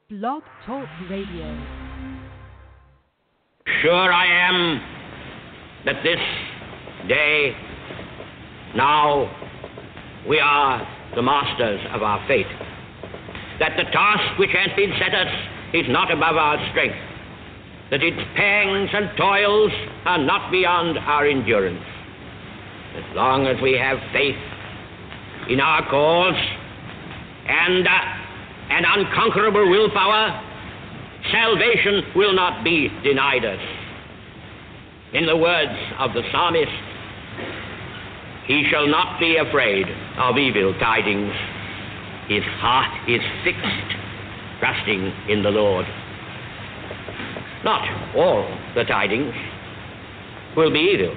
Blog Talk Radio. Sure I am that this day, now, we are the masters of our fate. That the task which has been set us is not above our strength. That its pangs and toils are not beyond our endurance. As long as we have faith in our cause and an unconquerable willpower, salvation will not be denied us. In the words of the psalmist, he shall not be afraid of evil tidings. His heart is fixed, trusting in the Lord. Not all the tidings will be evil.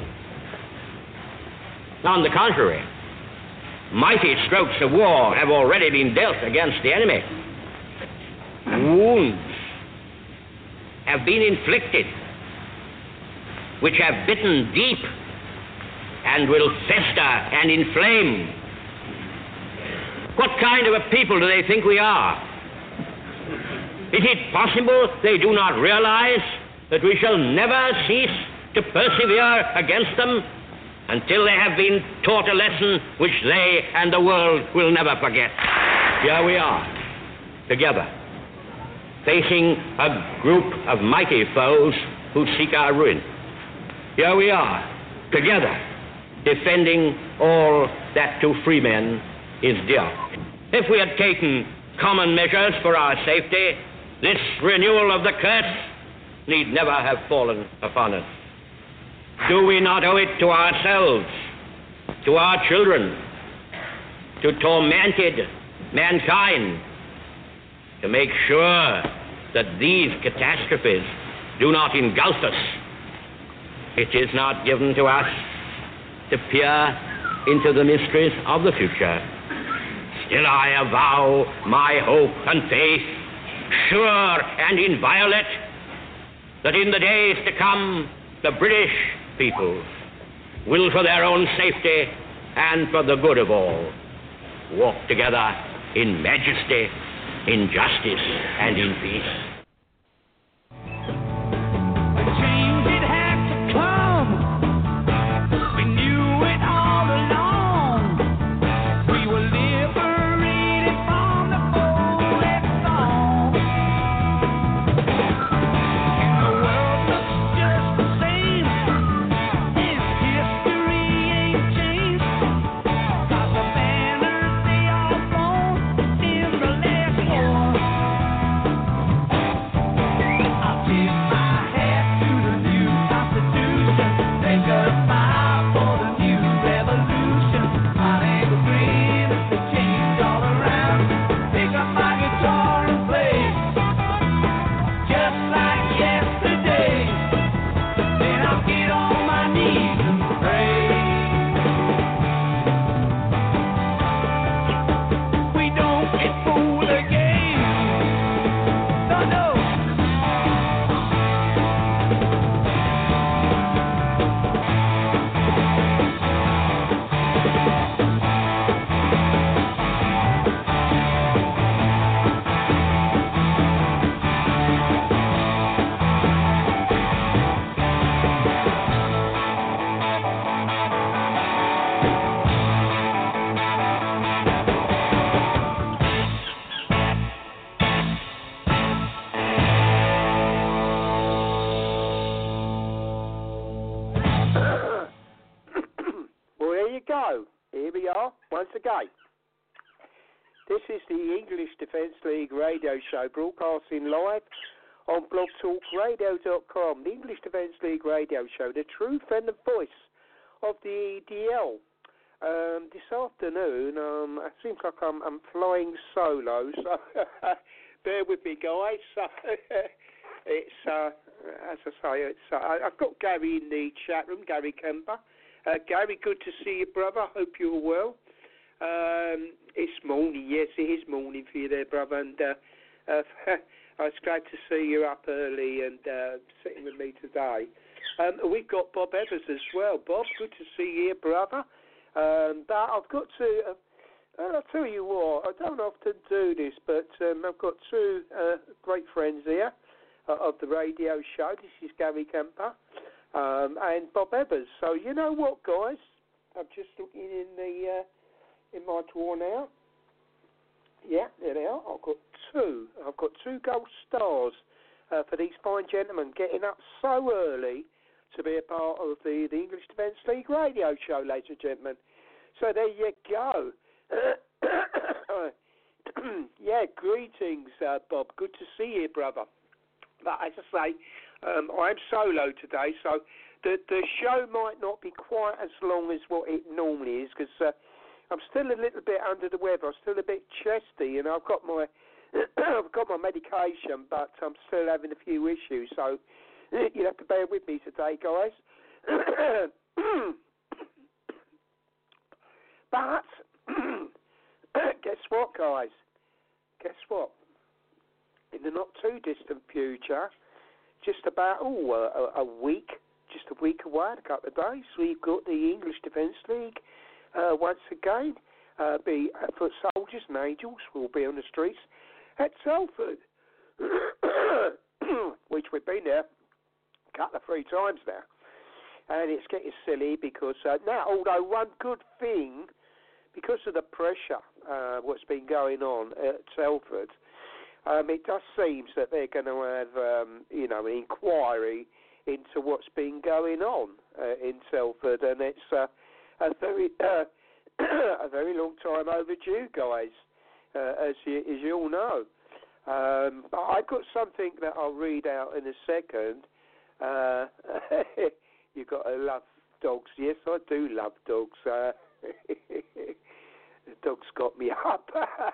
On the contrary, mighty strokes of war have already been dealt against the enemy. Wounds have been inflicted which have bitten deep and will fester and inflame. What kind of a people do they think we are? Is it possible they do not realize that we shall never cease to persevere against them until they have been taught a lesson which they and the world will never forget? Here we are, together, facing a group of mighty foes who seek our ruin. Here we are, together, defending all that to free men is dear. If we had taken common measures for our safety, this renewal of the curse need never have fallen upon us. Do we not owe it to ourselves, to our children, to tormented mankind, to make sure that these catastrophes do not engulf us? It is not given to us to peer into the mysteries of the future. Still I avow my hope and faith, sure and inviolate, that in the days to come, the British people will, for their own safety and for the good of all, walk together in majesty, in justice, and in peace. This is the English Defence League radio show broadcasting live on blogtalkradio.com. The English Defence League radio show, the true friend and voice of the EDL. This afternoon, I think like I'm flying solo, so bear with me, guys. It's as I say, I've got Gary in the chat room, Gary Kemper. Gary, good to see you, brother. Hope you're well. It's morning, yes, it is morning for you there, brother, and it's glad to see you up early and sitting with me today. We've got Bob Evers as well. Bob, good to see you, brother. But I've got to And I'll tell you what, I don't often do this, but I've got two great friends here of the radio show. This is Gary Kemper and Bob Evers. So you know what, guys? I'm just looking in my drawer now. Yeah, there they are. I've got two gold stars for these fine gentlemen getting up so early to be a part of the English Defence League radio show, ladies and gentlemen. So there you go. Yeah, greetings, Bob. Good to see you, brother. But as I say, I'm solo today, so the show might not be quite as long as what it normally is, because I'm still a little bit under the weather. I'm still a bit chesty, and I've got my I've got my medication, but I'm still having a few issues. So you have to bear with me today, guys. But guess what, guys? Guess what? In the not too distant future, just about a week away, a couple of days, we've got the English Defence League once again. Be Foot Soldiers and Angels will be on the streets at Telford, which we've been there a couple of 3 times now. And it's getting silly because now, although one good thing, because of the pressure what's been going on at Telford, it does seem that they're going to have, an inquiry into what's been going on in Telford, and it's a very a very long time overdue, guys, as you all know. But I've got something that I'll read out in a second. You've got to love dogs. Yes, I do love dogs. The dog's got me up.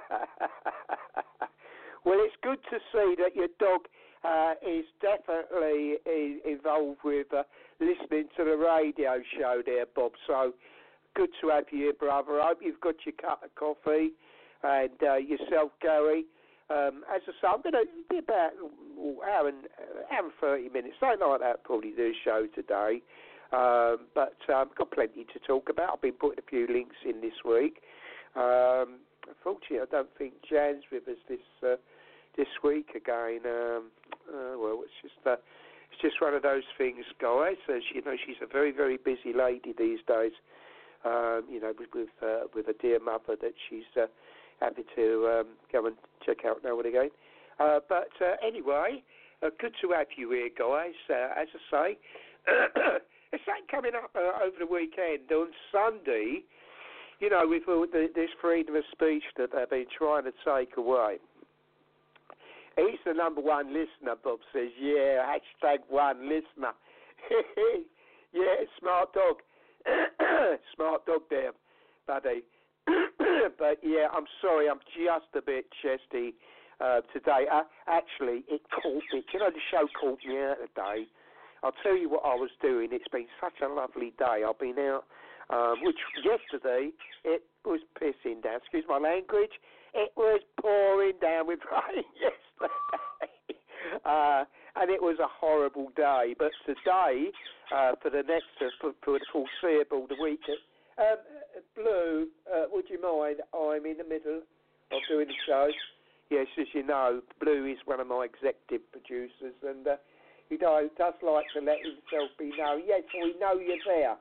Well, it's good to see that your dog is definitely involved with listening to the radio show there, Bob. So good to have you here, brother. I hope you've got your cup of coffee and yourself, Gary. As I say, I'm going to be about an hour and 30 minutes, something like that, probably do a show today. But I've got plenty to talk about. I've been putting a few links in this week. Unfortunately, I don't think Jan's with us this week again. Well, it's just one of those things, guys. As you know, she's a very, very busy lady these days. With a dear mother that she's happy to go and check out now and again. But anyway, good to have you here, guys. As I say, it's something coming up over the weekend on Sunday. You know, with this freedom of speech that they've been trying to take away. He's the number one listener, Bob says. Yeah, #1 listener. Yeah, smart dog. Smart dog there, buddy. But yeah, I'm sorry, I'm just a bit chesty today. Actually, it caught me. You know, the show caught me out today. I'll tell you what I was doing. It's been such a lovely day. I've been out, which yesterday it was pissing down. Excuse my language. It was pouring down with rain yesterday. And it was a horrible day. But today, for the next, for the foreseeable, the week, Blue, would you mind? I'm in the middle of doing the show. Yes, as you know, Blue is one of my executive producers, and he does like to let himself be known. Yes, we know you're there.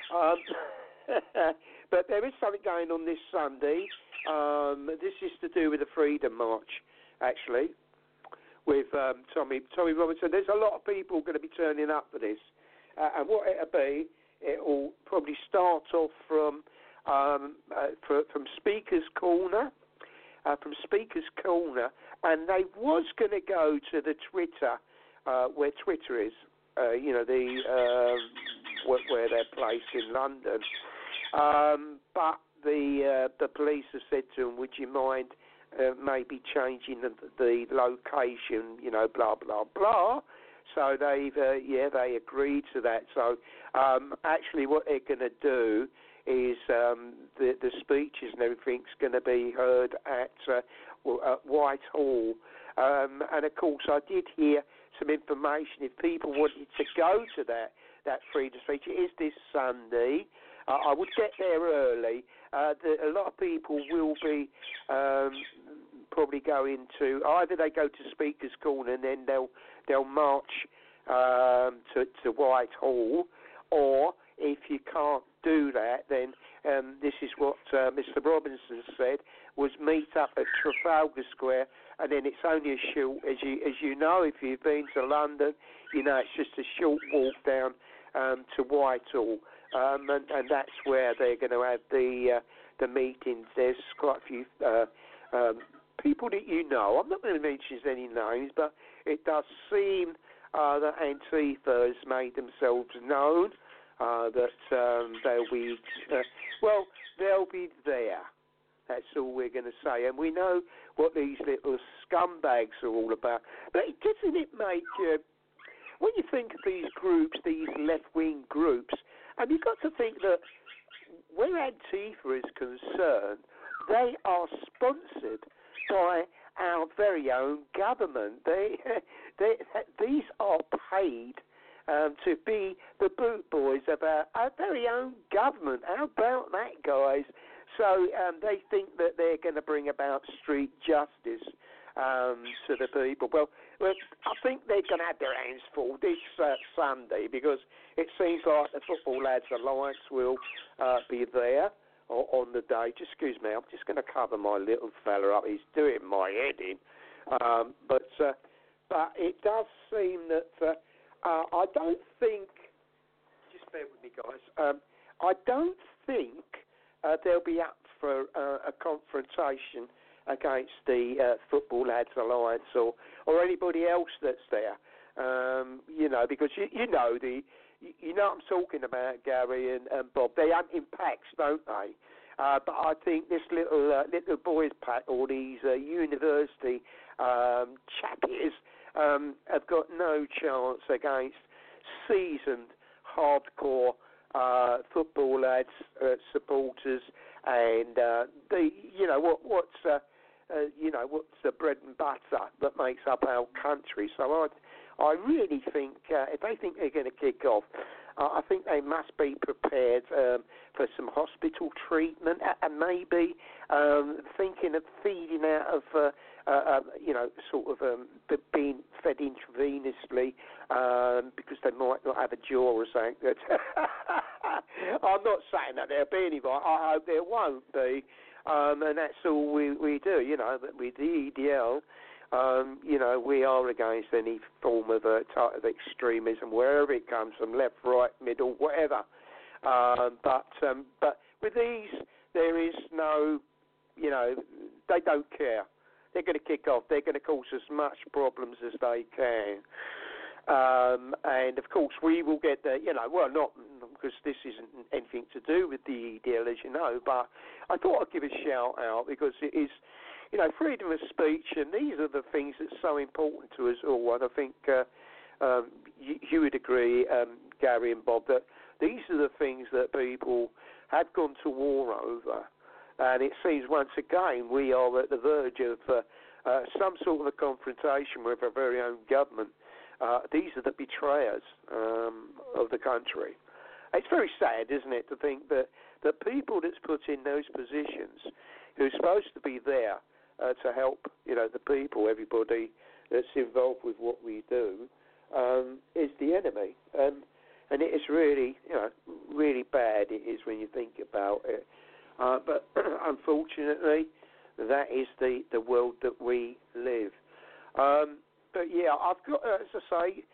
But there is something going on this Sunday. This is to do with the Freedom March, actually, with Tommy Robinson. There's a lot of people going to be turning up for this. And what it'll be, it'll probably start off from Speaker's Corner, and they was going to go to the Twitter, where Twitter is, where they're placed in London. But the police have said to them, would you mind maybe changing the location, blah, blah, blah. So they agreed to that. So actually what they're going to do is the speeches and everything's going to be heard at Whitehall. And of course I did hear some information if people wanted to go to that freedom speech. It is this Sunday. I would get there early. A lot of people will be probably going to either they go to Speaker's Corner and then they'll march to Whitehall, or if you can't do that, then this is what Mr. Robinson said, was meet up at Trafalgar Square, and then it's only a short, as you know, if you've been to London, you know it's just a short walk down to Whitehall, and that's where they're going to have the meetings. There's quite a few people that you know. I'm not going to mention any names, but it does seem that Antifa has made themselves known, that they'll be, they'll be there. That's all we're going to say. And we know what these little scumbags are all about. But doesn't it make you, when you think of these groups, these left-wing groups, and you've got to think that where Antifa is concerned, they are sponsored by our very own government. These are paid to be the boot boys of our very own government. How about that, guys? So they think that they're going to bring about street justice to the people. Well, I think they're going to have their hands full this Sunday, because it seems like the Football Lads Alliance will be there on the day. Just excuse me, I'm just going to cover my little fella up. He's doing my head in. But it does seem that I don't think, just bear with me, guys, I don't think they'll be up for a confrontation against the Football Lads Alliance or anybody else that's there. You know, because you know what I'm talking about, Gary and Bob. They hunt in packs, don't they? But I think this little boys pack, or these university chappies, have got no chance against seasoned, hardcore Football Lads supporters, and what's the bread and butter that makes up our country. So I really think if they think they're going to kick off, I think they must be prepared for some hospital treatment, and maybe thinking of feeding out of, being fed intravenously, because they might not have a jaw or something. I'm not saying that there'll be any, but I hope there won't be. And that's all we do, you know. But with the EDL, we are against any form of type of extremism, wherever it comes from, left, right, middle, whatever. But with these, there is no, they don't care. They're going to kick off. They're going to cause as much problems as they can. And, of course, we will get the, not because this isn't anything to do with the EDL, as you know, but I thought I'd give a shout-out because it is, freedom of speech, and these are the things that's so important to us all. And I think you would agree, Gary and Bob, that these are the things that people have gone to war over. And it seems once again we are at the verge of some sort of a confrontation with our very own government. These are the betrayers of the country. It's very sad, isn't it, to think that the people that's put in those positions, who's supposed to be there to help, the people, everybody that's involved with what we do, is the enemy. And it is really, really bad. It is when you think about it. But unfortunately, that is the world that we live. But yeah, I've got, as I say,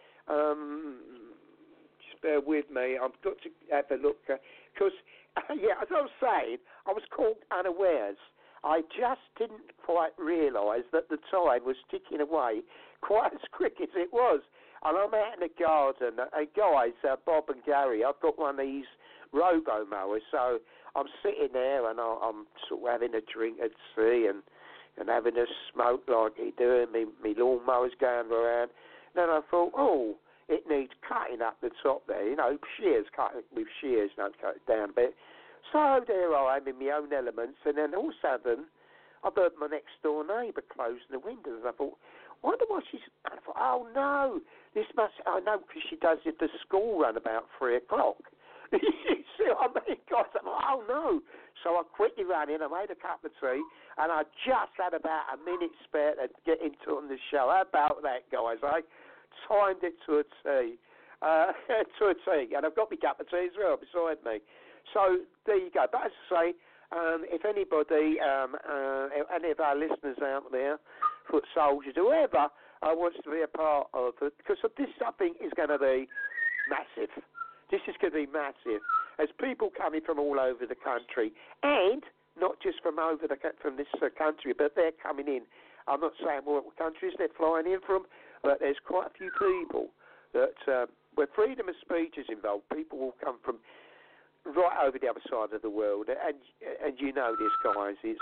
just bear with me. I've got to have a look because, as I was saying, I was caught unawares. I just didn't quite realise that the time was ticking away quite as quick as it was. And I'm out in the garden. And guys, Bob and Gary, I've got one of these robo mowers, so I'm sitting there and I'm sort of having a drink at sea and having a smoke like you do, and my lawnmower's going around. Then I thought, it needs cutting up the top there, shears, cutting with shears, don't cut it down a bit. So there I am in my own elements, and then all of a sudden I've heard my next door neighbour closing the windows, and I thought, wonder what she's... I thought, oh no, this must... I know, because she does it the school run about 3 o'clock. You see what I mean, guys? I'm like, oh no. So I quickly ran in, I made a cup of tea, and I just had about a minute spare to get into on the show. How about that, guys, eh? Timed it to a tea. And I've got my cup of tea as well beside me. So there you go. But as I say, if anybody, any of our listeners out there, foot soldiers, whoever wants to be a part of it, because this, I think, is going to be massive. This is going to be massive. As people coming from all over the country, and not just from this country, but they're coming in. I'm not saying what countries they're flying in from, but there's quite a few people that, where freedom of speech is involved, people will come from right over the other side of the world, and you know this, guys. It's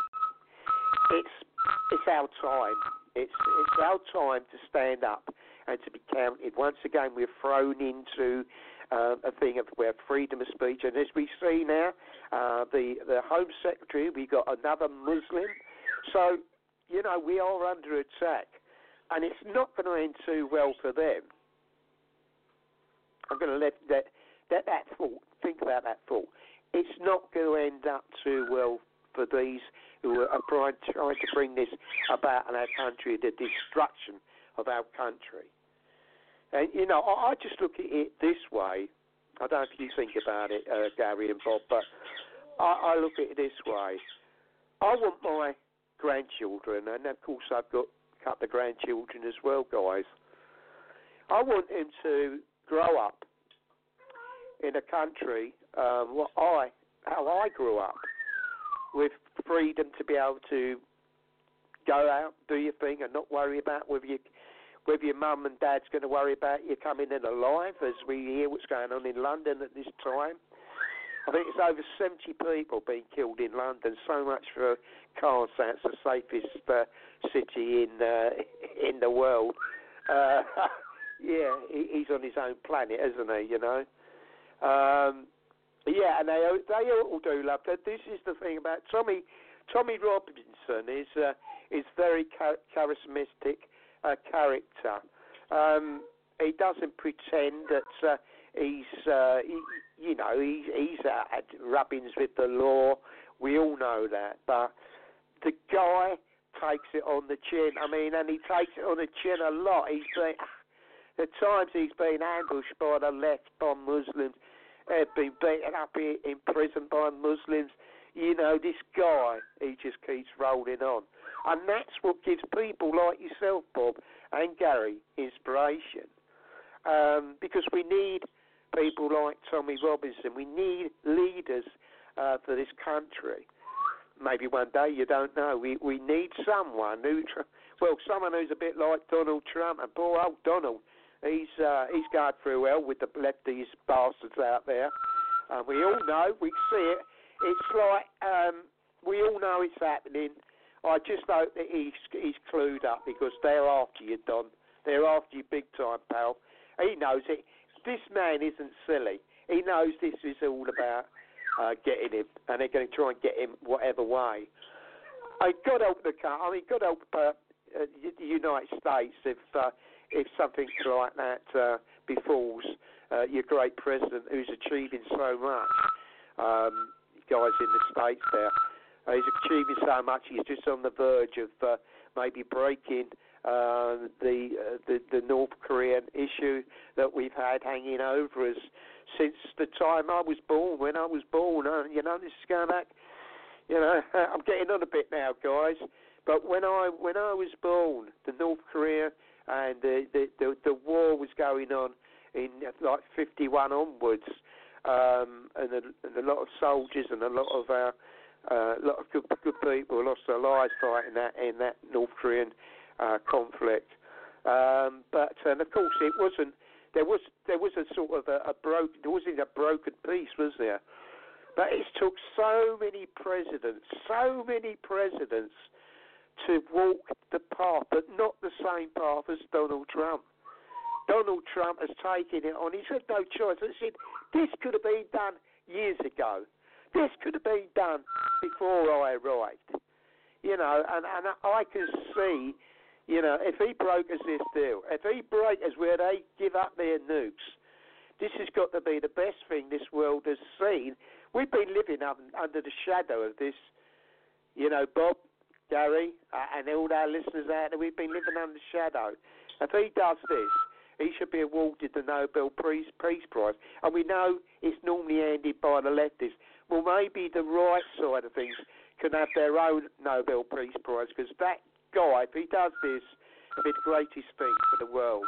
our time. It's our time to stand up and to be counted. Once again, we're thrown into a thing of where freedom of speech, and as we see now, the Home Secretary, we got another Muslim. So, you know, we are under attack, and it's not going to end too well for them. I'm going to let that thought, think about that thought. It's not going to end up too well for these who are trying to bring this about in our country, the destruction of our country. And, you know, I just look at it this way. I don't know if you think about it, Gary and Bob, but I look at it this way. I want my grandchildren, and of course I've got a couple of grandchildren as well, guys. I want them to grow up in a country how I grew up, with freedom to be able to go out, do your thing, and not worry about whether your mum and dad's going to worry about you coming in alive, as we hear what's going on in London at this time. I think it's over 70 people being killed in London. So much for cars. That's the safest city in the world. Yeah, he's on his own planet, isn't he? You know. Yeah, and they all do love that. This is the thing about Tommy Robinson is very charismatic character. He doesn't pretend that he's had rub-ins with the law. We all know that, but the guy takes it on the chin. I mean, and he takes it on the chin a lot. At times he's been ambushed by the left, by Muslims. Been beaten up in prison by Muslims. You know, this guy, he just keeps rolling on. And that's what gives people like yourself, Bob, and Gary, inspiration. Because we need people like Tommy Robinson. We need leaders for this country. Maybe one day, you don't know. We need someone someone who's a bit like Donald Trump. And poor old Donald, he's going through hell with the lefties bastards out there. We all know, we see it. It's like we all know it's happening. I just hope that he's clued up, because they're after you, Don. They're after you big time, pal. He knows it. This man isn't silly. He knows this is all about getting him, and they're going to try and get him whatever way. God help God help the United States if something like that befalls your great president, who's achieving so much. Guys in the States there. He's achieving so much. He's just on the verge of maybe breaking the North Korean issue that we've had hanging over us since the time I was born. When I was born, this is going back. I'm getting on a bit now, guys. But when I was born, the North Korea and the war was going on in like 51 onwards, and a lot of soldiers and a lot of good people lost their lives fighting in that North Korean conflict. But of course, it wasn't. There was a sort of there wasn't a broken peace, was there? But it took so many presidents to walk the path, but not the same path as Donald Trump. Donald Trump has taken it on. He's had no choice. He said, this could have been done years ago. This could have been done before I arrived. And I can see, if he brokers this deal, if he brokers where they give up their nukes, This has got to be the best thing this world has seen. We've been living under the shadow of this, Bob, Gary, and all our listeners out there. We've been living under the shadow. If he does this, he should be awarded the Nobel Peace Prize. And we know it's normally handed by the leftists. Well, maybe the right side of things can have their own Nobel Peace Prize, because that guy, if he does this, it'll be the greatest thing for the world.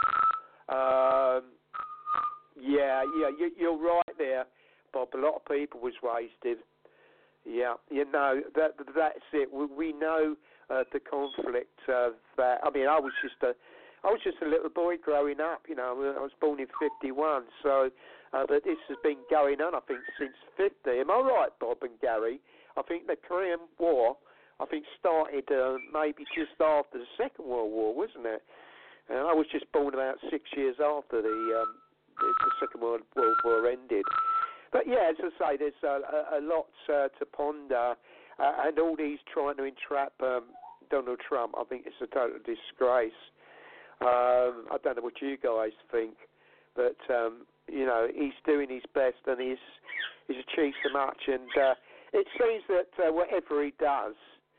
You're right there, Bob. A lot of people was wasted. Yeah, that's it. We know the conflict of that. I mean, I was just a little boy growing up. I was born in 51, so but this has been going on, I think, since 50. Am I right, Bob and Gary? I think the Korean War, started maybe just after the Second World War, wasn't it? And I was just born about 6 years after the Second World War ended. But yeah, as I say, there's a lot to ponder, and all these trying to entrap Donald Trump. I think it's a total disgrace. I don't know what you guys think, but he's doing his best, and he's achieved so much. And it seems that whatever he does,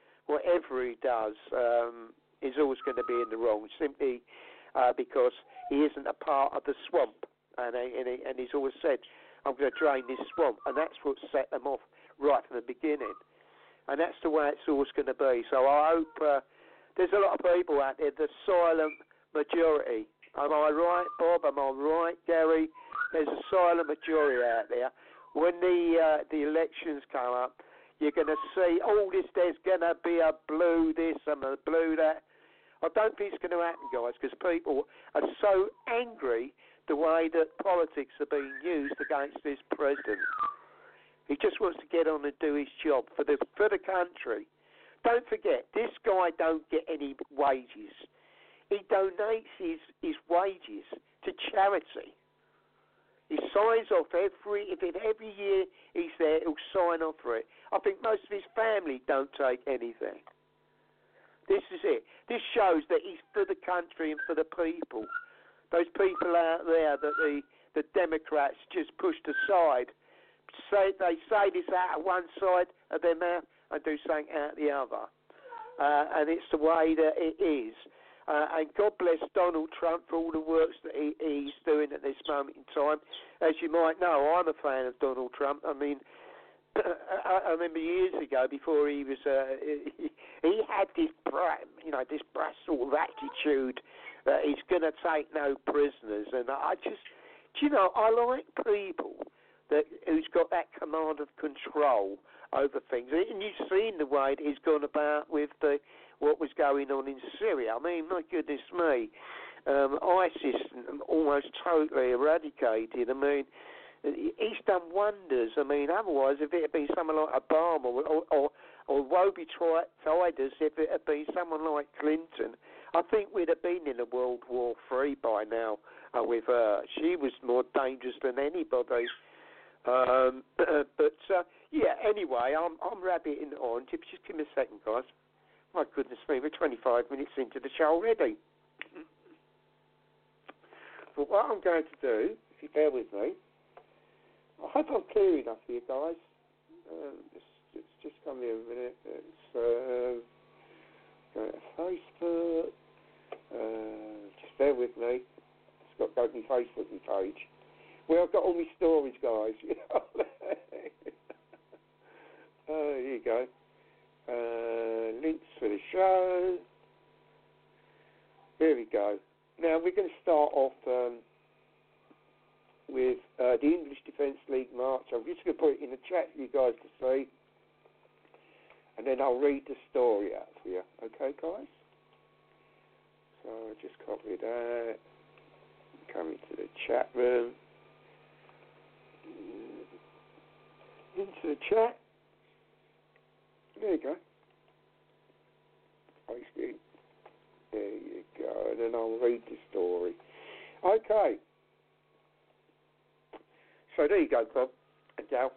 is always going to be in the wrong, simply because he isn't a part of the swamp. And he's always said, I'm going to drain this swamp. And that's what set them off right from the beginning. And that's the way it's always going to be. So I hope there's a lot of people out there, the silent majority. Am I right, Bob? Am I right, Gary? There's a silent majority out there. When the elections come up, you're going to see all this. There's going to be a blue this and a blue that. I don't think it's going to happen, guys, because people are so angry the way that politics are being used against this president. He just wants to get on and do his job for the country. Don't forget, this guy don't get any wages. He donates his wages to charity. He signs off every year he's there, he'll sign off for it. I think most of his family don't take anything. This is it. This shows that he's for the country and for the people. Those people out there that the Democrats just pushed aside, they say this out of one side of their mouth and do something out the other. And it's the way that it is. And God bless Donald Trump for all the works that he's doing at this moment in time. As you might know, I'm a fan of Donald Trump. I mean, I remember years ago, before he was, he had this brass sort of attitude that he's going to take no prisoners. And I like people who's got that command of control over things. And you've seen the way that he's gone about with what was going on in Syria. I mean, my goodness me, ISIS almost totally eradicated. I mean, he's done wonders. I mean, otherwise, if it had been someone like Obama or woe betide us if it had been someone like Clinton, I think we'd have been in a World War III by now with her. She was more dangerous than anybody. Anyway, I'm rabbiting on. Just give me a second, guys. My goodness me, we're 25 minutes into the show already. But what I'm going to do, if you bear with me, I hope I'm clear enough for you guys. Just come here a minute. It's go to Facebook. Just bear with me. It's got to go to my Facebook page. Well, I've got all my stories, guys. Here you go. Links for the show. Here we go. Now we're going to start off with the English Defence League March. I'm just going to put it in the chat for you guys to see, and then I'll read the story out for you. Okay, guys? So I'll just copy that. Come into the chat room. Into the chat. There you go. There you go. And then I'll read the story. Okay. So there you go, Bob and Dal.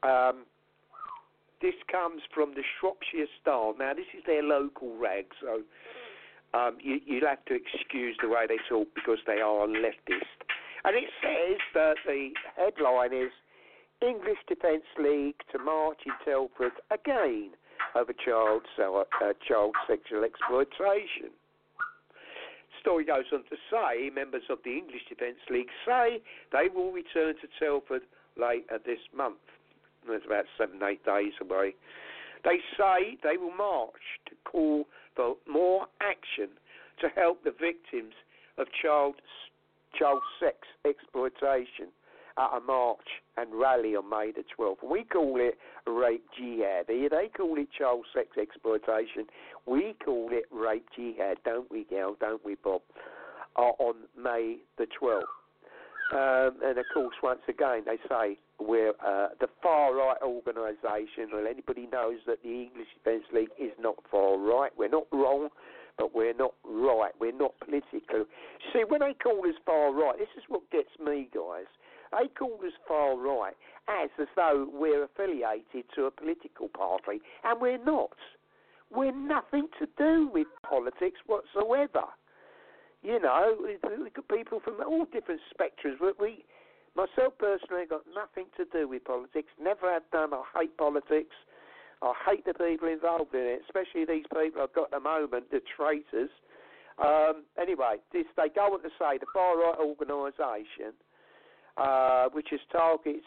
This comes from the Shropshire Star. Now, this is their local rag, so you'll have to excuse the way they talk because they are leftist. And it says that the headline is English Defence League to march in Telford again over child sexual exploitation. Story goes on to say members of the English Defence League say they will return to Telford later this month. It's about 7-8 days away. They say they will march to call for more action to help the victims of child sex exploitation at a march and rally on May the 12th. We call it rape jihad. They call it child sex exploitation. We call it rape jihad, don't we, Gal? Don't we, Bob? On May the 12th. And, of course, once again, they say we're the far-right organisation. Well, anybody knows that the English Defence League is not far-right. We're not wrong, but we're not right. We're not political. See, when they call us far-right, this is what gets me, guys. They call us far-right as though we're affiliated to a political party, and we're not. We're nothing to do with politics whatsoever. You know, we've got people from all different spectrums. Myself personally, got nothing to do with politics. Never have done. I hate politics. I hate the people involved in it, especially these people I've got at the moment, the traitors. Anyway, they go on to say the far-right organisation, which has targeted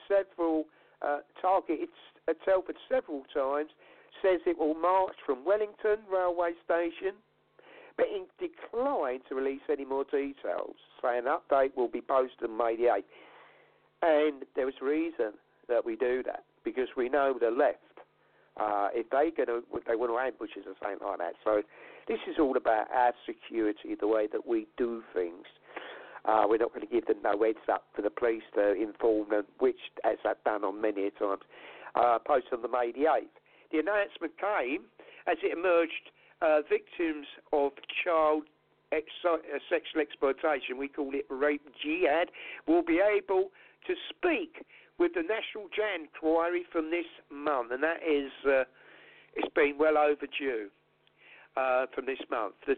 Telford several times, says it will march from Wellington railway station, but it declined to release any more details, saying an update will be posted on May the 8th. And there was reason that we do that, because we know the left, if they want to ambush us or something like that. So this is all about our security, the way that we do things. We're not going to give them no heads up for the police to inform them, which, as I've done on many times, posted on the May the 8th. The announcement came as it emerged victims of child sexual exploitation, we call it rape jihad, will be able to speak with the National Jan inquiry from this month, and that is, it's been well overdue from this month. The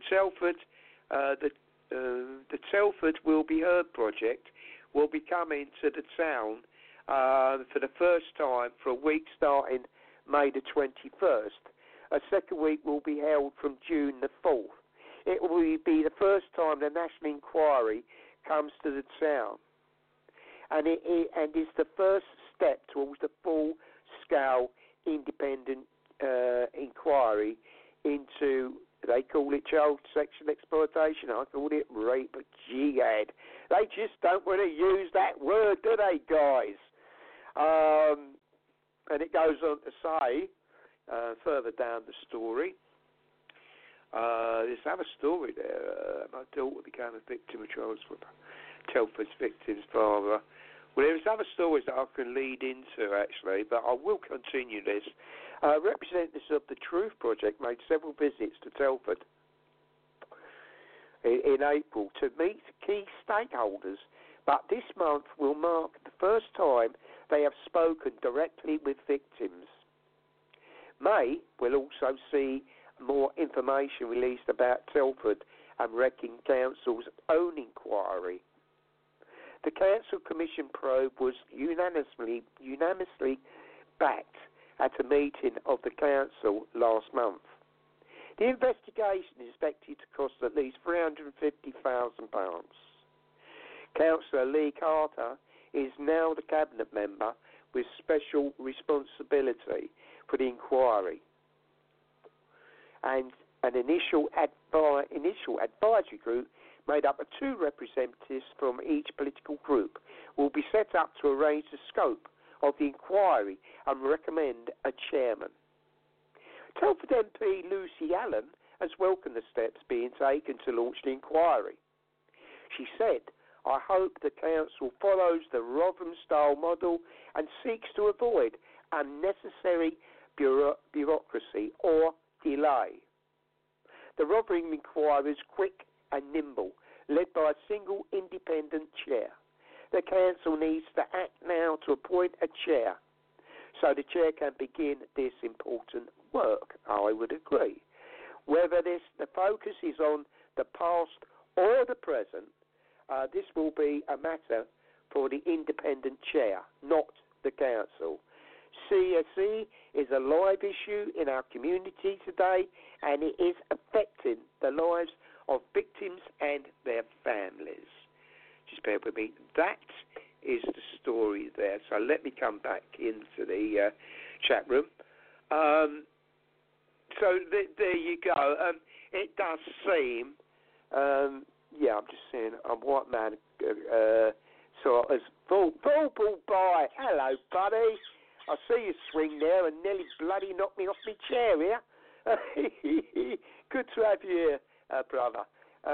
Telford Will Be Heard project will be coming to the town for the first time for a week starting May the 21st. A second week will be held from June the 4th. It will be the first time the National Inquiry comes to the town. And it is the first step towards the full-scale independent inquiry into, they call it child sexual exploitation, I call it rape jihad. They just don't want to use that word, do they, guys? And it goes on to say, further down the story, there's another story there. My daughter became a victim of child Telford's victim's father. Well, there's other stories that I can lead into, actually, but I will continue this. Representatives of the Truth Project made several visits to Telford in April to meet key stakeholders, but this month will mark the first time they have spoken directly with victims. May will also see more information released about Telford and Wrecking Council's own inquiry. The Council Commission probe was unanimously backed at a meeting of the Council last month. The investigation is expected to cost at least £350,000. Councillor Lee Carter is now the Cabinet member with special responsibility for the inquiry. And an initial advisory group made up of 2 representatives from each political group will be set up to arrange the scope of the inquiry and recommend a chairman. Telford MP Lucy Allen has welcomed the steps being taken to launch the inquiry. She said, I hope the Council follows the Rotherham-style model and seeks to avoid unnecessary bureaucracy or delay. The Rotherham inquiry is quick and nimble, led by a single independent chair. The Council needs to act now to appoint a chair so the chair can begin this important work. I would agree. Whether the focus is on the past or the present, this will be a matter for the independent chair, not the council. CSE is a live issue in our community today, and it is affecting the lives of victims and their families. Just bear with me. That is the story there. So let me come back into the chat room. So there you go. It does seem, I'm just saying, I'm white man. So as Vorpal Bye. Hello, buddy. I see you swing there and nearly bloody knocked me off my chair here. Good to have you here, brother.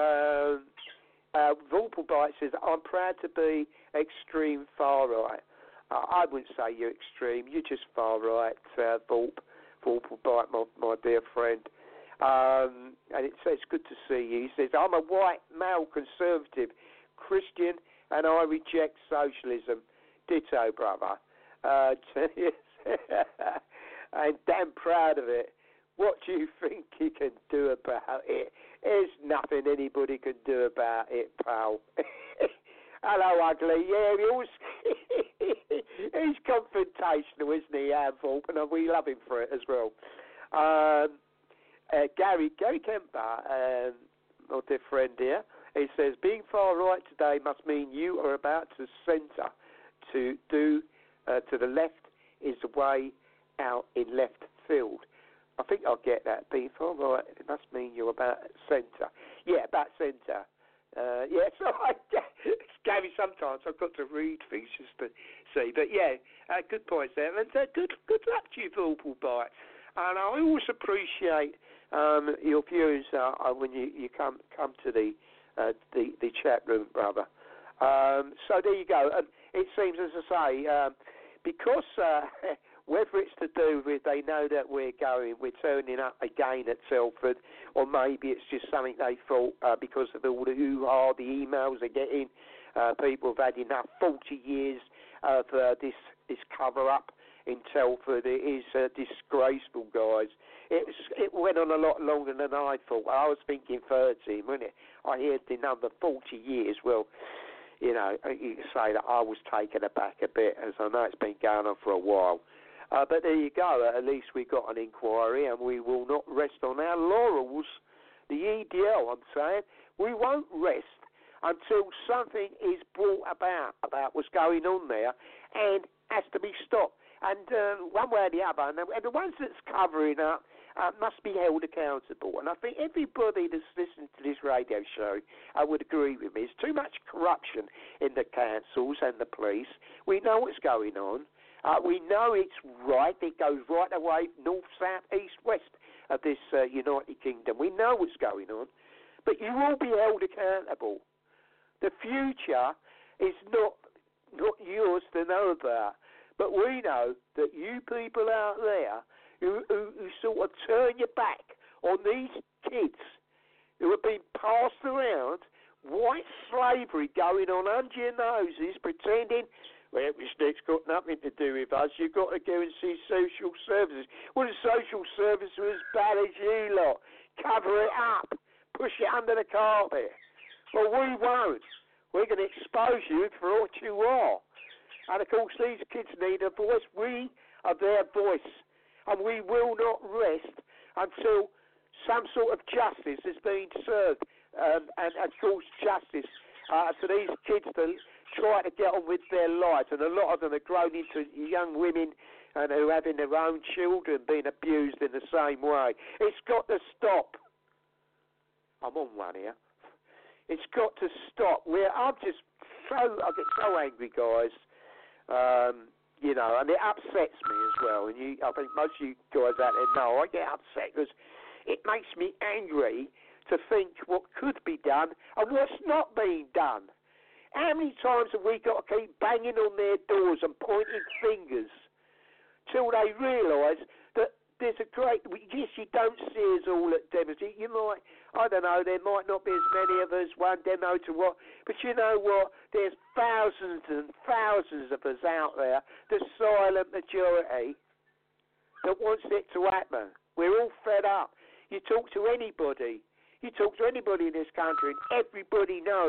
Vorpal Bite says, I'm proud to be extreme far right. I wouldn't say you're extreme. You're just far right, Vorpal Bite, my dear friend. And it's good to see you. He says, I'm a white male conservative Christian and I reject socialism. Ditto, brother. I'm damn proud of it. What do you think you can do about it? There's nothing anybody can do about it, pal. Hello, ugly. Yeah, he's confrontational, isn't he, Volp? And we love him for it as well. Gary Kemper, my dear friend here, he says, being far right today must mean you are about to centre. To the left is the way out in left field. I think I'll get that. Being far right, it must mean you're about centre. Yeah, about centre. So Gary, sometimes I've got to read things just to see. But yeah, good points there. And good luck to you, Vorpal Bite. And I always appreciate your views when you come to the chat room, brother. So there you go. It seems, as I say, because whether it's to do with they know that we're turning up again at Telford, or maybe it's just something they thought because of all the hoo-ha, the emails they're getting, people have had enough 40 years of this cover-up in Telford. It is disgraceful, guys. It went on a lot longer than I thought. I was thinking 13, wasn't it? I heard the number 40 years. Well, you know, you can say that I was taken aback a bit, as I know it's been going on for a while. But there you go. At least we got an inquiry, and we will not rest on our laurels. The EDL, I'm saying, we won't rest until something is brought about what's going on there, and has to be stopped. And one way or the other, and the ones that's covering up must be held accountable. And I think everybody that's listening to this radio show would agree with me. There's too much corruption in the councils and the police. We know what's going on. We know it's right. It goes right away, north, south, east, west of this United Kingdom. We know what's going on. But you will be held accountable. The future is not yours to know about. But we know that you people out there who sort of turn your back on these kids who have been passed around, white slavery going on under your noses, pretending, well, it's got nothing to do with us, you've got to go and see social services. Well, the social services are as bad as you lot. Cover it up. Push it under the carpet. Well, we won't. We're going to expose you for what you are. And, of course, these kids need a voice. We are their voice. And we will not rest until some sort of justice is being served. And, of course, justice for these kids to try to get on with their lives. And a lot of them are grown into young women and who are having their own children being abused in the same way. It's got to stop. I'm on one here. It's got to stop. I get so angry, guys. And it upsets me as well. And I think most of you guys out there know I get upset because it makes me angry to think what could be done and what's not being done. How many times have we got to keep banging on their doors and pointing fingers till they realise that there's yes, you don't see us all at demos. You might, I don't know, there might not be as many of us, one demo to what, but you know what? There's thousands and thousands of us out there, the silent majority, that wants it to happen. We're all fed up. You talk to anybody in this country, and everybody knows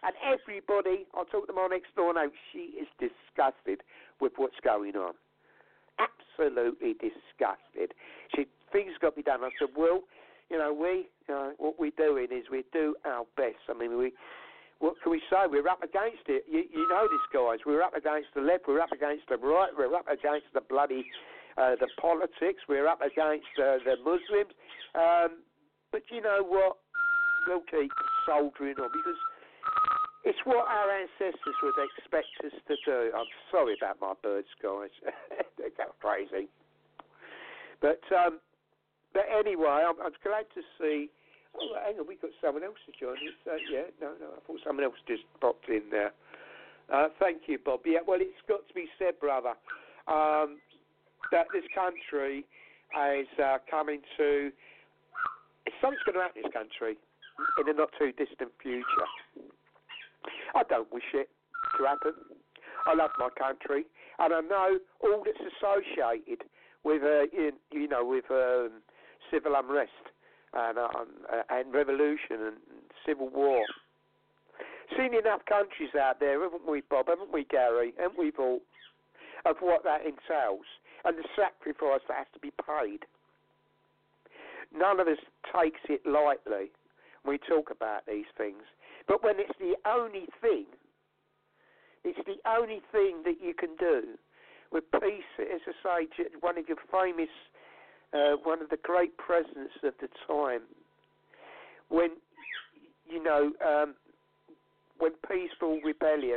And everybody, I talked to my next door neighbour, she is disgusted with what's going on. Absolutely disgusted. Things got to be done. I said, well, what we're doing is we do our best. I mean, what can we say? We're up against it. You know this, guys. We're up against the left. We're up against the right. We're up against the bloody the politics. We're up against the Muslims. But you know what? We'll keep soldiering on because it's what our ancestors would expect us to do. I'm sorry about my birds, guys. They go crazy. But anyway, I'm glad to see. Oh, hang on, we've got someone else to join us. No, I thought someone else just popped in there. Thank you, Bob. Yeah, well, it's got to be said, brother, that this country is coming to. Something's going to happen in this country in the not too distant future. I don't wish it to happen. I love my country, and I know all that's associated with, with civil unrest and revolution and civil war. Seen enough countries out there, haven't we, Bob? Haven't we, Gary? Haven't we, Paul? Of what that entails and the sacrifice that has to be paid. None of us takes it lightly when we talk about these things. But when it's the only thing that you can do with peace, as I say, one of your famous, one of the great presidents of the time, when peaceful rebellion,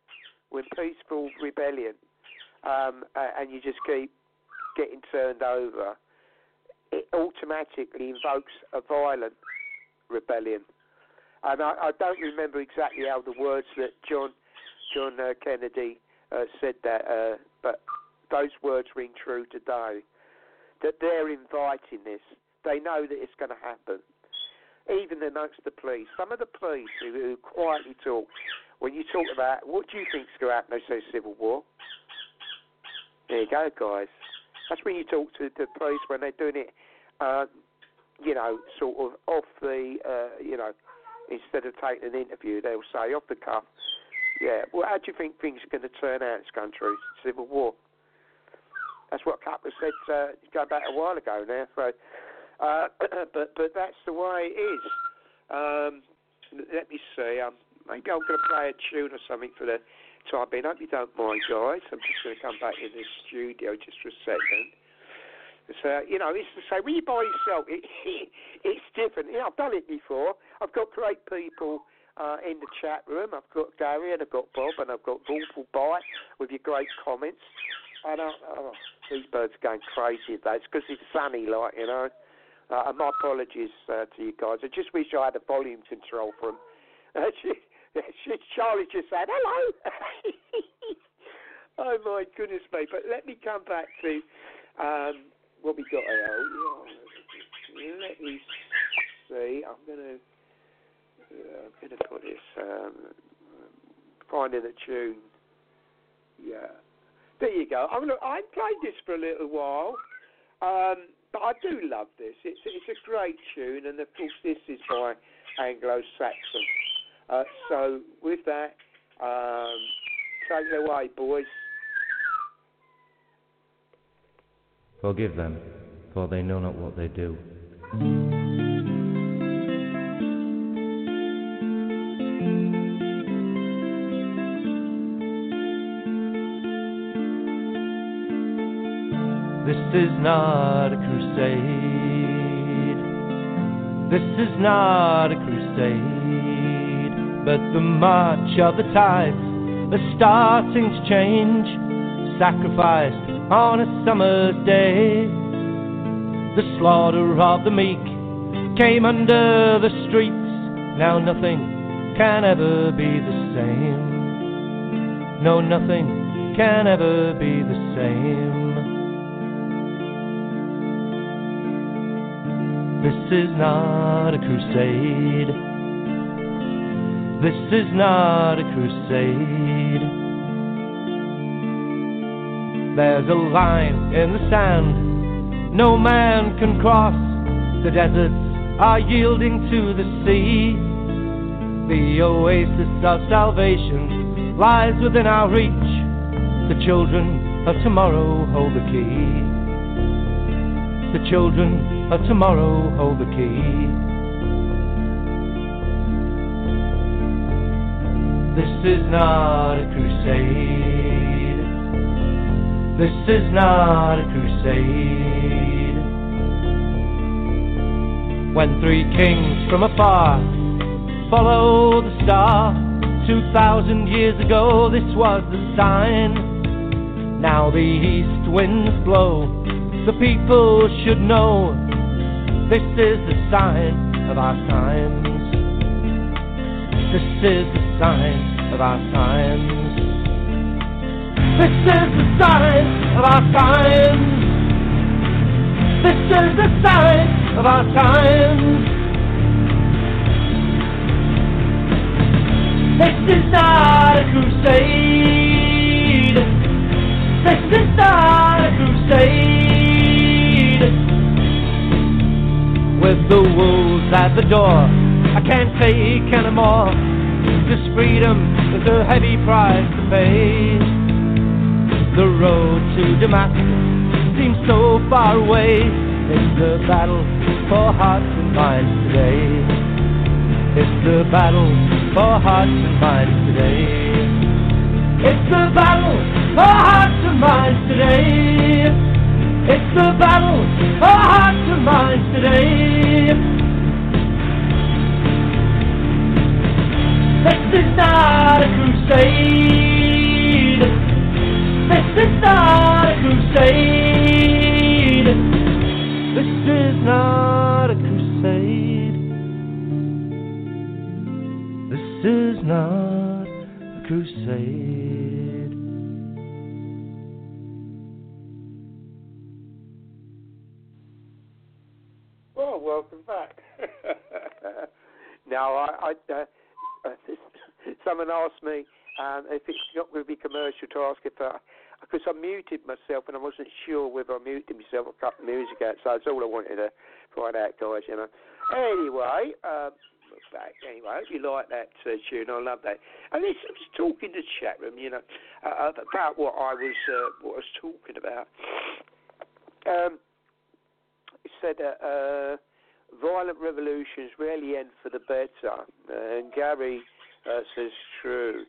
and you just keep getting turned over, it automatically invokes a violent rebellion. And I don't remember exactly how the words that John Kennedy said that, but those words ring true today. That they're inviting this. They know that it's going to happen. Even amongst the police. Some of the police who quietly talk, when you talk about, what do you think is going to happen, they say civil war. There you go, guys. That's when you talk to the police when they're doing it, sort of off the, instead of taking an interview, they'll say off the cuff, yeah, well, how do you think things are going to turn out in this country? Civil war. That's what Cutler said going back a while ago now. So, but that's the way it is. Let me see. Maybe I'm going to play a tune or something for the time being. I hope you don't mind, guys. I'm just going to come back in the studio just for a second. So, it's to say, when you by yourself, it's different. I've done it before. I've got great people in the chat room. I've got Gary and I've got Bob and I've got Wolful Bite with your great comments. And these birds are going crazy today. It's because it's sunny, and my apologies to you guys. I just wish I had a volume control for them. Charlie just said, hello. Oh, my goodness me. But let me come back to what we got here. Let me see. I'm going to put this, finding a tune. Yeah. There you go. I played this for a little while, but I do love this. It's a great tune, and of course this is by Anglo-Saxon. So with that, take it away, boys. Forgive them, for they know not what they do. This is not a crusade. This is not a crusade, but the march of the tides are starting to change. Sacrificed on a summer's day, the slaughter of the meek came under the streets. Now nothing can ever be the same. No, nothing can ever be the same. This is not a crusade. This is not a crusade. There's a line in the sand no man can cross. The deserts are yielding to the sea. The oasis of salvation lies within our reach. The children of tomorrow hold the key. The children of tomorrow hold the key. This is not a crusade. This is not a crusade. When three kings from afar follow the star, 2,000 years ago this was the sign. Now the east winds blow, the people should know. This is the sign of our times. This is the sign of our times. This is the sign of our times. This is the sign of our times. This is not a crusade. This is not a crusade. With the wolves at the door, I can't take anymore. This freedom is a heavy price to pay. The road to Damascus seems so far away. It's the battle for hearts and minds today. It's the battle for hearts and minds today. It's the battle for hearts and minds today. It's the battle for hearts and minds today. This is not a crusade. This is not a crusade. This is not a crusade. This is not a crusade. Well, welcome back. Now, someone asked me if it's not going to be commercial to ask if because I muted myself and I wasn't sure whether I muted myself or cut the music out, so that's all I wanted to find out, guys, you know. Anyway, if you like that tune, I love that. And this, I was talking to the chat room, you know, about what I was talking about. It said violent revolutions rarely end for the better, and Gary says true.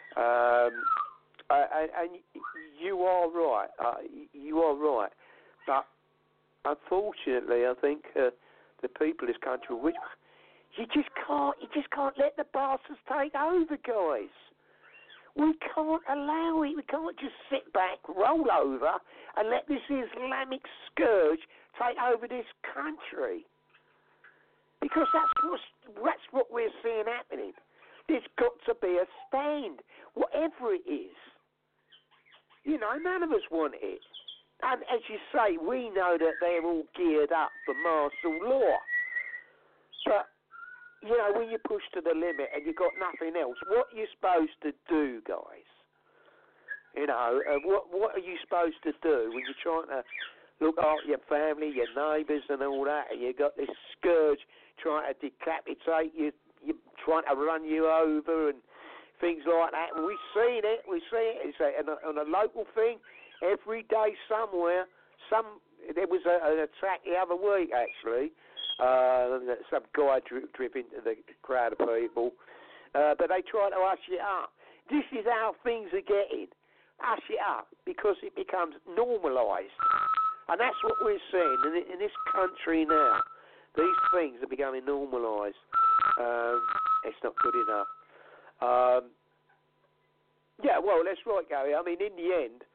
And you are right. You are right. But unfortunately, I think the people of this country, you just can't let the bastards take over, guys. We can't allow it. We can't just sit back, roll over, and let this Islamic scourge take over this country. Because that's what we're seeing happening. There's got to be a stand, whatever it is. You know, none of us want it. And as you say, we know that they're all geared up for martial law. But, you know, when you push to the limit and you've got nothing else, what are you supposed to do, guys? You know, what are you supposed to do when you're trying to look after your family, your neighbours and all that, and you've got this scourge trying to decapitate you, trying to run you over and things like that. And we've seen it. It's on a local thing every day somewhere. There was an attack the other week, actually. Some guy drip into the crowd of people. But they try to hush it up. This is how things are getting. Hush it up because it becomes normalised. And that's what we're seeing in this country now. These things are becoming normalised. It's not good enough. Yeah, well, that's right, Gary. I mean, in the end,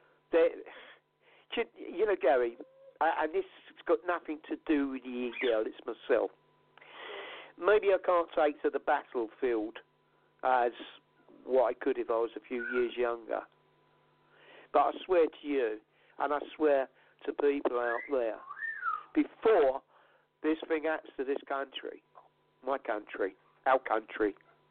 you know, Gary, and this has got nothing to do with the e-girl, it's myself. Maybe I can't take to the battlefield as what I could if I was a few years younger. But I swear to you, and I swear to people out there, before this thing happens to this country, my country, our country,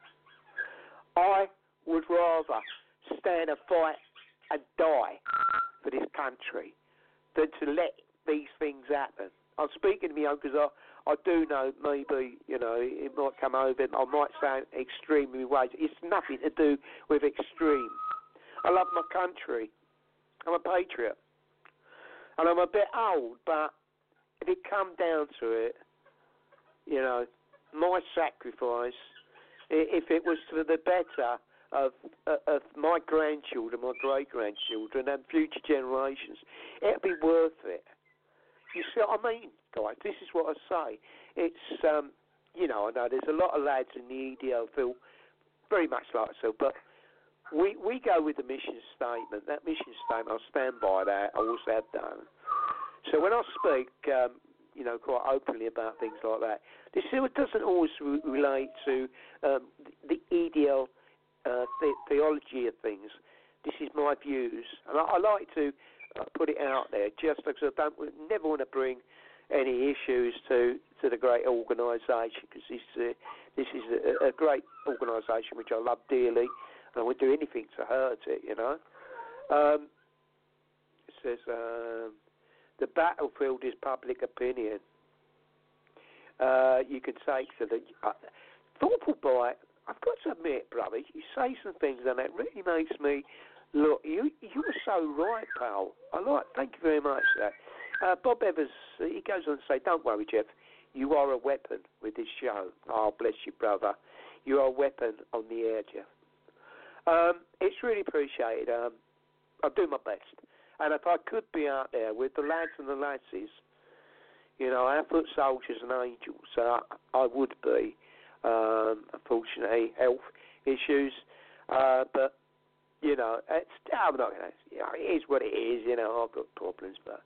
I would rather stand and fight and die for this country than to let these things happen. I'm speaking to me own because I do know maybe, it might come over, I might sound extremely wise. It's nothing to do with extreme. I love my country. I'm a patriot. And I'm a bit old, but if it come down to it, my sacrifice, if it was for the better of my grandchildren, my great-grandchildren, and future generations, it'd be worth it. You see what I mean, guys? This is what I say. It's, I know there's a lot of lads in the EDL feel very much like so, but we go with the mission statement. That mission statement, I'll stand by that. I always have done. So when I speak, quite openly about things like that, this doesn't always relate to the EDL theology of things. This is my views, and I like to put it out there just because I never want to bring any issues to the great organisation, because this is a great organisation which I love dearly, and I would do anything to hurt it. It says the battlefield is public opinion. You could take to the thoughtful by. I've got to admit, brother, you say some things and it really makes me look. You were so right, pal. Thank you very much for that. Bob Evers, he goes on to say, "Don't worry, Jeff. You are a weapon with this show." Oh, bless you, brother. You are a weapon on the air, Jeff. It's really appreciated. I'll do my best. And if I could be out there with the lads and the lasses, our foot soldiers and angels, I would be. Unfortunately, health issues. But, I'm not going to, it is what it is, I've got problems. But,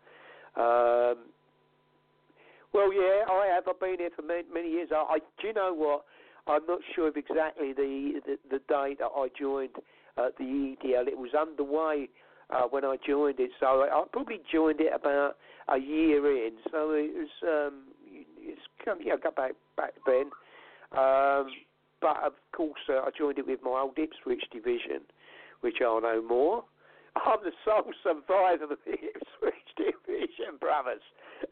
well, yeah, I have. I've been here for many years. Do you know what? I'm not sure of exactly the date that I joined the EDL. It was underway when I joined it, so I probably joined it about a year in. So it was, got back then. But of course, I joined it with my old Ipswich division, which are no more. I'm the sole survivor of the Ipswich division, brothers.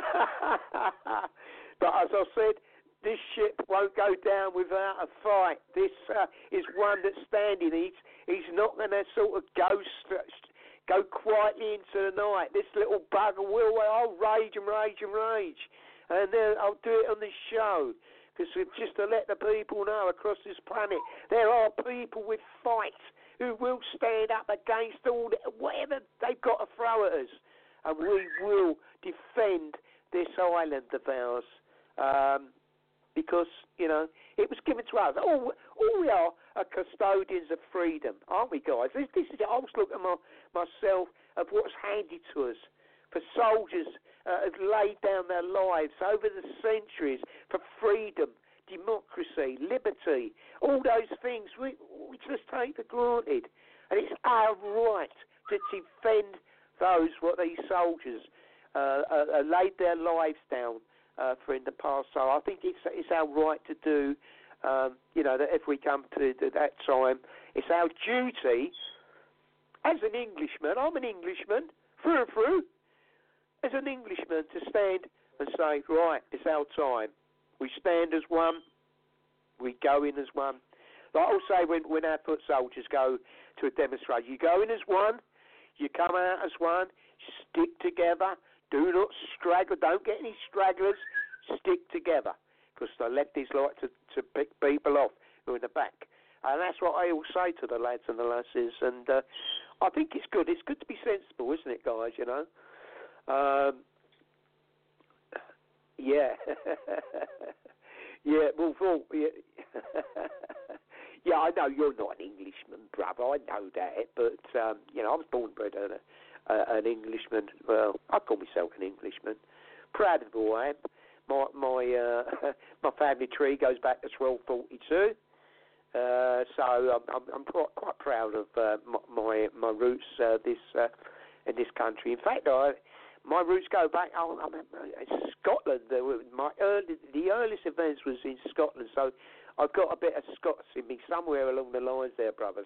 But as I said, this ship won't go down without a fight. This is one that's standing. He's not going to sort of go quietly into the night. This little bugger will. I'll rage and rage and rage. And then I'll do it on the show. Because just to let the people know across this planet, there are people with fight who will stand up against whatever they've got to throw at us. And we will defend this island of ours. Because, it was given to us. All we are custodians of freedom, aren't we, guys? This is it. I always look at myself of what's handed to us. For soldiers have laid down their lives over the centuries for freedom, democracy, liberty, all those things we just take for granted. And it's our right to defend what these soldiers laid their lives down for in the past. So I think it's our right to do, that if we come to that time, it's our duty as an Englishman. I'm an Englishman, through and through. As an Englishman, to stand and say, right, it's our time. We stand as one. We go in as one. Like I'll say when our foot soldiers go to a demonstration, you go in as one, you come out as one, stick together, do not straggle, don't get any stragglers, stick together. Because the lefties like to pick people off who are in the back. And that's what I always say to the lads and the lasses. And I think it's good. It's good to be sensible, isn't it, guys, yeah. Yeah, well, yeah. Yeah, I know you're not an Englishman, brother. I know that. But, I was born and bred an Englishman. Well, I call myself an Englishman. Proud of who I am. My family tree goes back to 1242. So I'm quite proud of my roots in this country. In fact, my roots go back. Scotland. The earliest events was in Scotland, so I've got a bit of Scots in me somewhere along the lines there, brothers.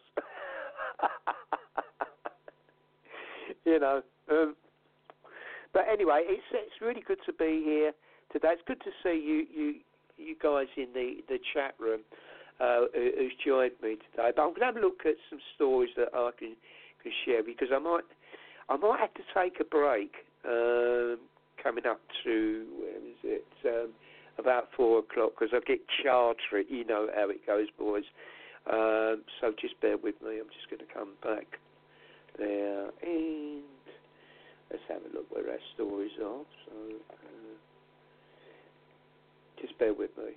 But anyway, it's really good to be here. today. It's good to see you guys in the chat room who's joined me today. But I'm going to have a look at some stories that I can share, because I might have to take a break coming up to, where is it, about 4 o'clock, because I get charged for it. You know how it goes, boys. So just bear with me. I'm just going to come back there, and let's have a look where our stories are. So just bear with me.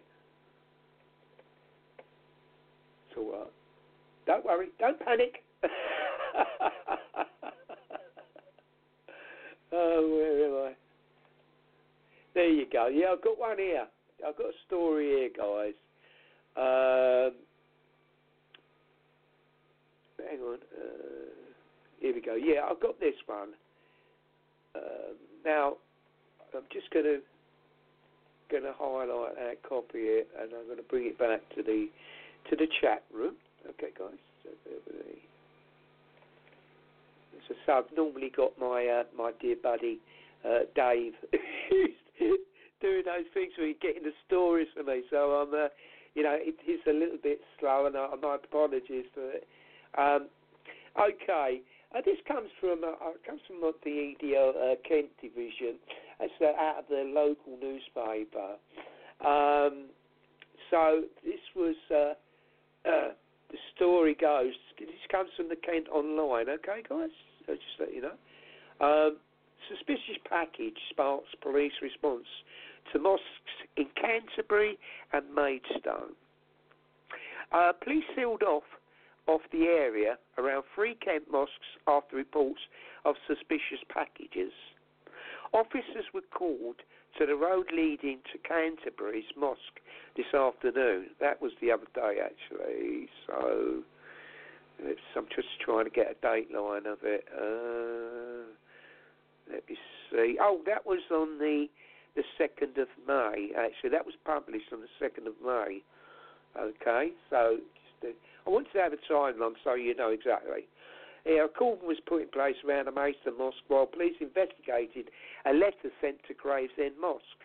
It's all right. Don't worry. Don't panic. Oh, where am I? There you go. Yeah, I've got one here. I've got a story here, guys. Hang on. Here we go. Yeah, I've got this one. Now, I'm just going to highlight that, copy it, and I'm going to bring it back to the chat room. Okay, guys. So I've normally got my dear buddy Dave doing those things where he's getting the stories for me. So I'm, it's a little bit slow, and my apologies for it. Okay, this comes from the EDL Kent division. It's out of the local newspaper. So this was the story goes. This comes from the Kent Online. Okay, guys. So just let you know. Suspicious package sparks police response to mosques in Canterbury and Maidstone. Police sealed off the area around 3 Kent mosques after reports of suspicious packages. Officers were called to the road leading to Canterbury's mosque this afternoon. That was the other day, actually. So I'm just trying to get a dateline of it. Let me see. Oh, that was on the 2nd of May, actually. That was published on the 2nd of May. Okay, so I wanted to have a timeline so you know exactly. A cordon was put in place around the Maidstone Mosque while police investigated a letter sent to Gravesend Mosque.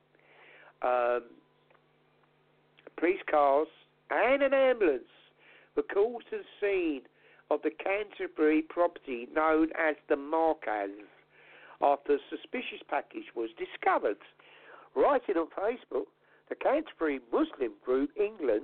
Police cars and an ambulance were called to the scene of the Canterbury property known as the Markaz after a suspicious package was discovered. Writing on Facebook, the Canterbury Muslim Group England,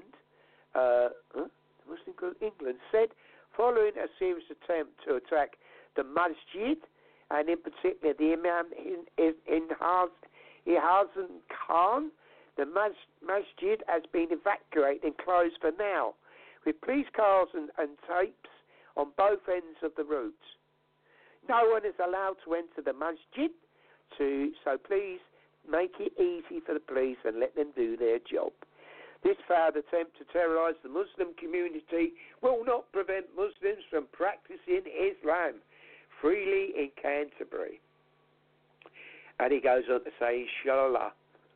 said, following a serious attempt to attack the masjid, and in particular the Imam in Hazan Khan, the masjid has been evacuated and closed for now, with police cars and tapes on both ends of the route. No one is allowed to enter the masjid, so please make it easy for the police and let them do their job. This failed attempt to terrorise the Muslim community will not prevent Muslims from practicing Islam freely in Canterbury. And he goes on to say, Inshallah.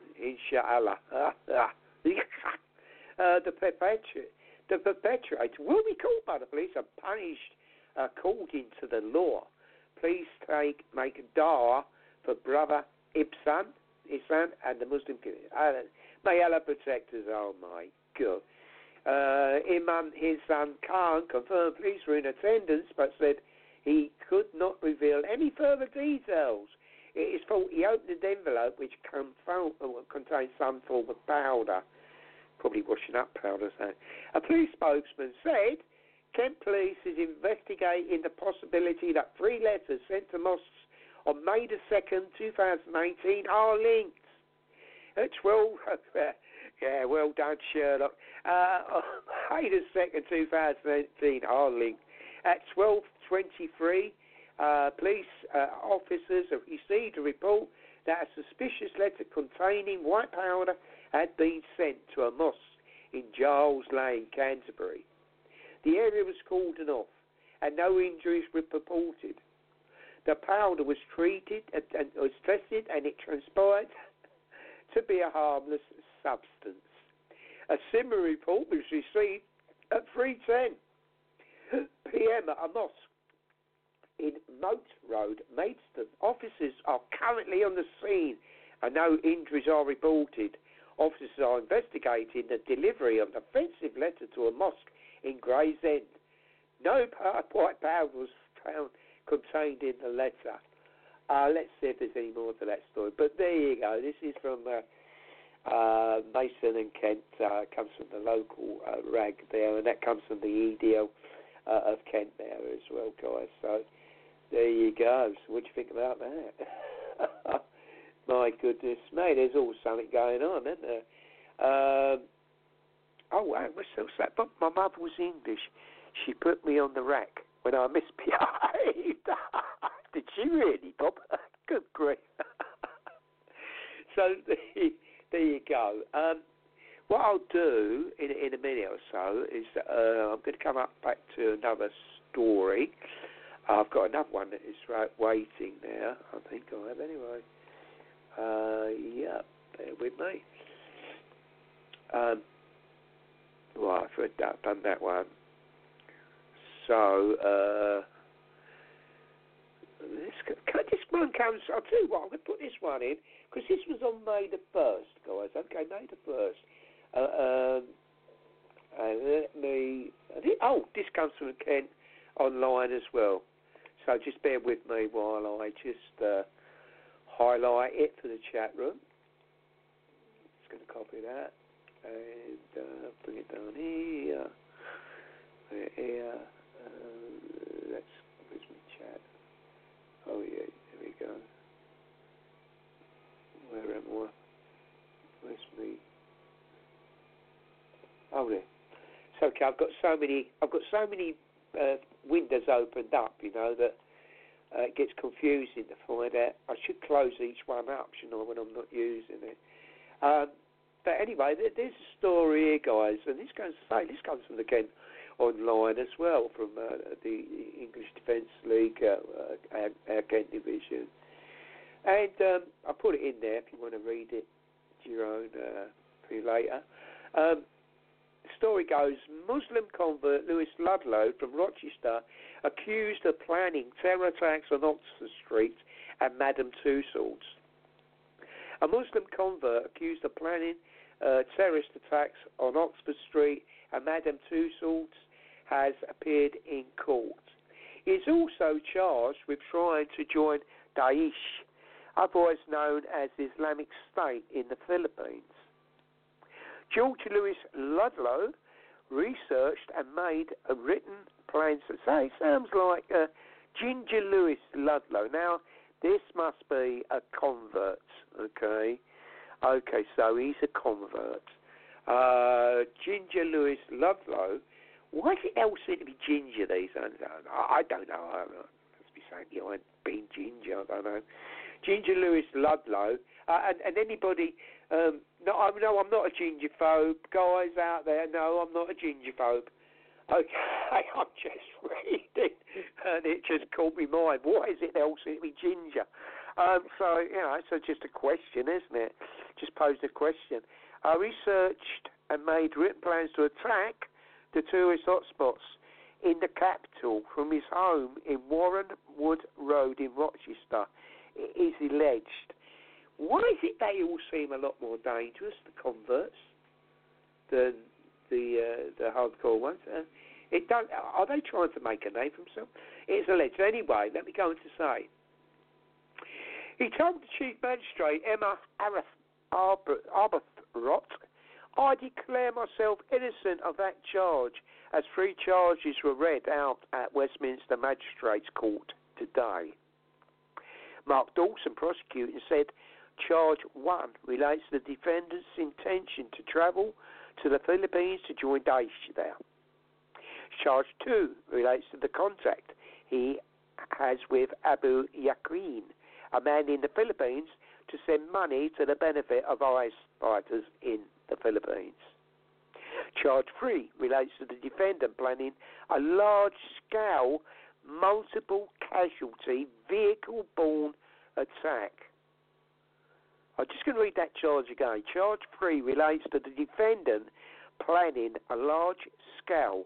The perpetrator will be caught by the police and punished according to the law. Please make a dua for Brother Ibsan and the Muslim community. May Allah protect us, oh my God. Imam Hazan Khan confirmed police were in attendance but said he could not reveal any further details. It is thought he opened an envelope which contained some form of powder. Probably washing up powder. So. A police spokesman said Kent Police is investigating the possibility that 3 letters sent to mosques on May the 2nd, 2018 are linked. At 12, yeah, well done, Sherlock. May the 2nd, 2018 are linked. At 12:23, police officers have received a report that a suspicious letter containing white powder had been sent to a mosque in Giles Lane, Canterbury. The area was cordoned off and no injuries were reported. The powder was treated and was tested, and it transpired to be a harmless substance. A similar report was received at 3:10 p.m. at a mosque in Moat Road, Maidstone. Officers are currently on the scene No injuries are reported. Officers are investigating the delivery of an offensive letter to a mosque in Gravesend. No white powder was found contained in the letter. Let's see if there's any more to that story. But there you go. This is from Mason and Kent. Comes from the local rag there, and that comes from the EDL of Kent there as well, guys. So there you go. So what do you think about that? My goodness me, there's always something going on, isn't there? Oh, wow, what's that? But my mother was English. She put me on the rack when I misbehaved. Did she really, Bob? Good grief. So there you go. What I'll do in a minute or so is I'm going to come up back to another story. I've got another one that is waiting there. I think I have anyway. Yeah, bear with me. Right, I've done that one. So, this one comes, I'll tell you what, I'm going to put this one in, because this was on May the 1st, guys. Okay, May the 1st. This comes from Kent online as well. So just bear with me while I just highlight it for the chat room. Just going to copy that and bring it down here. Here. Where's my chat? Oh yeah, there we go. Where am I? Where's me? Oh there. So okay, I've got so many windows opened up, you know, that it gets confusing to find out. I should close each one up, you know, when I'm not using it. But anyway, there's a story here, guys, and this comes from the Kent online as well, from the English Defence League, our Kent division. And I put it in there if you want to read it to your own for you later. The story goes, Muslim convert Lewis Ludlow from Rochester accused of planning terror attacks on Oxford Street and Madame Tussauds. A Muslim convert accused of planning terrorist attacks on Oxford Street and Madame Tussauds has appeared in court. He is also charged with trying to join Daesh, otherwise known as Islamic State, in the Philippines. George Lewis Ludlow researched and made a written plans to say, sounds like Ginger Lewis Ludlow. Now, this must be a convert, okay? Okay, so he's a convert. Ginger Lewis Ludlow. Why does it all seem to be ginger these days? I don't know. I must be saying behind being ginger. I don't know. Ginger Lewis Ludlow. And anybody... No, I'm not a gingerphobe. Guys out there, no, I'm not a gingerphobe. Okay, I'm just reading, and it just caught me mind. What is it else to be ginger? So, you know, so just a question, isn't it? Just posed a question. I researched and made written plans to attack the tourist hotspots in the capital from his home in Warren Wood Road in Rochester, it is alleged. Why is it they all seem a lot more dangerous, the converts, than the hardcore ones? Are they trying to make a name for themselves? It's alleged. Anyway, let me go on to say. He told the Chief Magistrate, Emma Arbuthnot, I declare myself innocent of that charge, as 3 charges were read out at Westminster Magistrates Court today. Mark Dawson, prosecuting, said Charge 1 relates to the defendant's intention to travel to the Philippines to join Daesh there. Charge 2 relates to the contact he has with Abu Yaqin, a man in the Philippines, to send money to the benefit of IS fighters in the Philippines. Charge 3 relates to the defendant planning a large-scale, multiple-casualty, vehicle-borne attack. I'm just going to read that charge again. Charge 3 relates to the defendant planning a large-scale,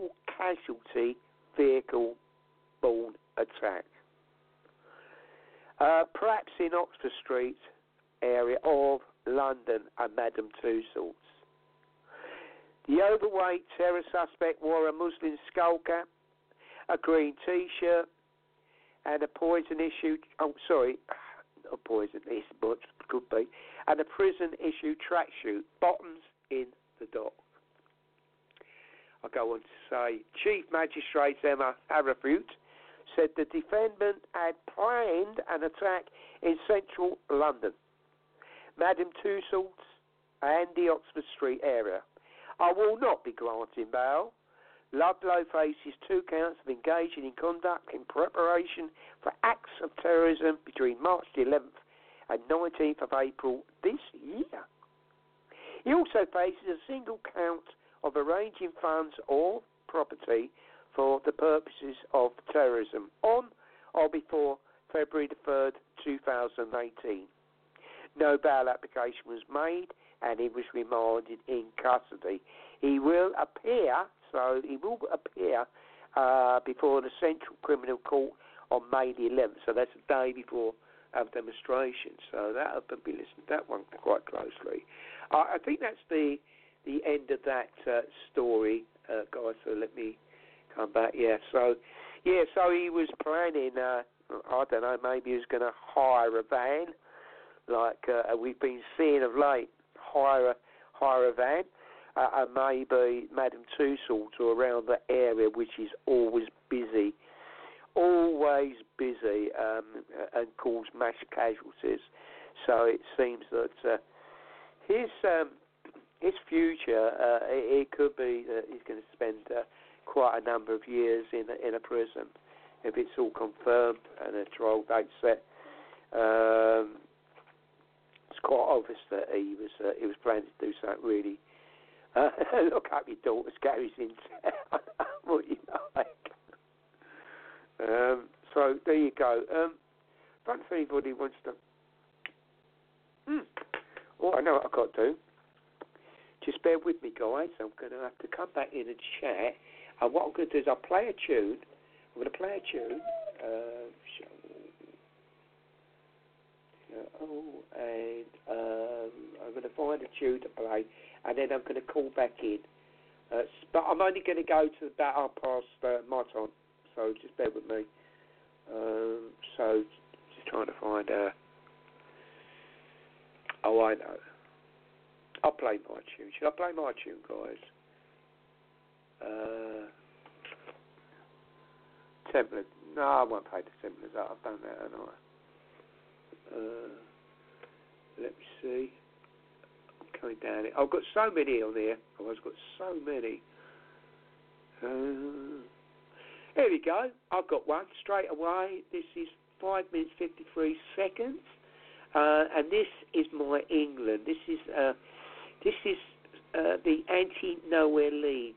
multiple-casualty, vehicle-borne attack. perhaps in Oxford Street area of London, and Madame Tussauds. The overweight terror suspect wore a Muslim skull cap, a green T-shirt, and a prison-issued tracksuit, bottoms in the dock. I go on to say, Chief Magistrate Emma Arrowfoot said the defendant had planned an attack in central London, Madame Tussauds, and the Oxford Street area. I will not be granting bail. Ludlow faces 2 counts of engaging in conduct in preparation for acts of terrorism between March the 11th and 19th of April this year. He also faces a single count of arranging funds or property for the purposes of terrorism on or before February the 3rd, 2018. No bail application was made and he was remanded in custody. He will appear before the Central Criminal Court on May the 11th. So that's the day before our demonstration. So that I'll be listening to that one quite closely. I think that's the end of that story, guys. So let me come back. So he was planning. I don't know. Maybe he was going to hire a van, like we've been seeing of late. Hire a van, and maybe Madame Tussauds or around the area, which is always busy, and cause mass casualties. So it seems that his future, it could be that he's going to spend quite a number of years in a prison if it's all confirmed and a trial date set. It's quite obvious that he was planning to do something really. Look up your daughter's Gary's in town. What you like? So there you go. I don't know if anybody wants to. Oh, I know what I've got to do. Just bear with me, guys. I'm going to have to come back in and chat. And what I'm going to do is I'll play a tune. I'm going to play a tune. And I'm going to find a tune to play, and then I'm going to call back in. But I'm only going to go to about 1:30 my time, so just bear with me. So just trying to find oh, I know. I'll play my tune. Should I play my tune, guys? Template. No, I won't play the Templars. I've done that, haven't I? Let me see. I'm coming down it. I've got so many on here. I've got so many. Here we go. I've got one straight away. This is 5 minutes 53 seconds, and this is my England. This is the Anti-Nowhere League.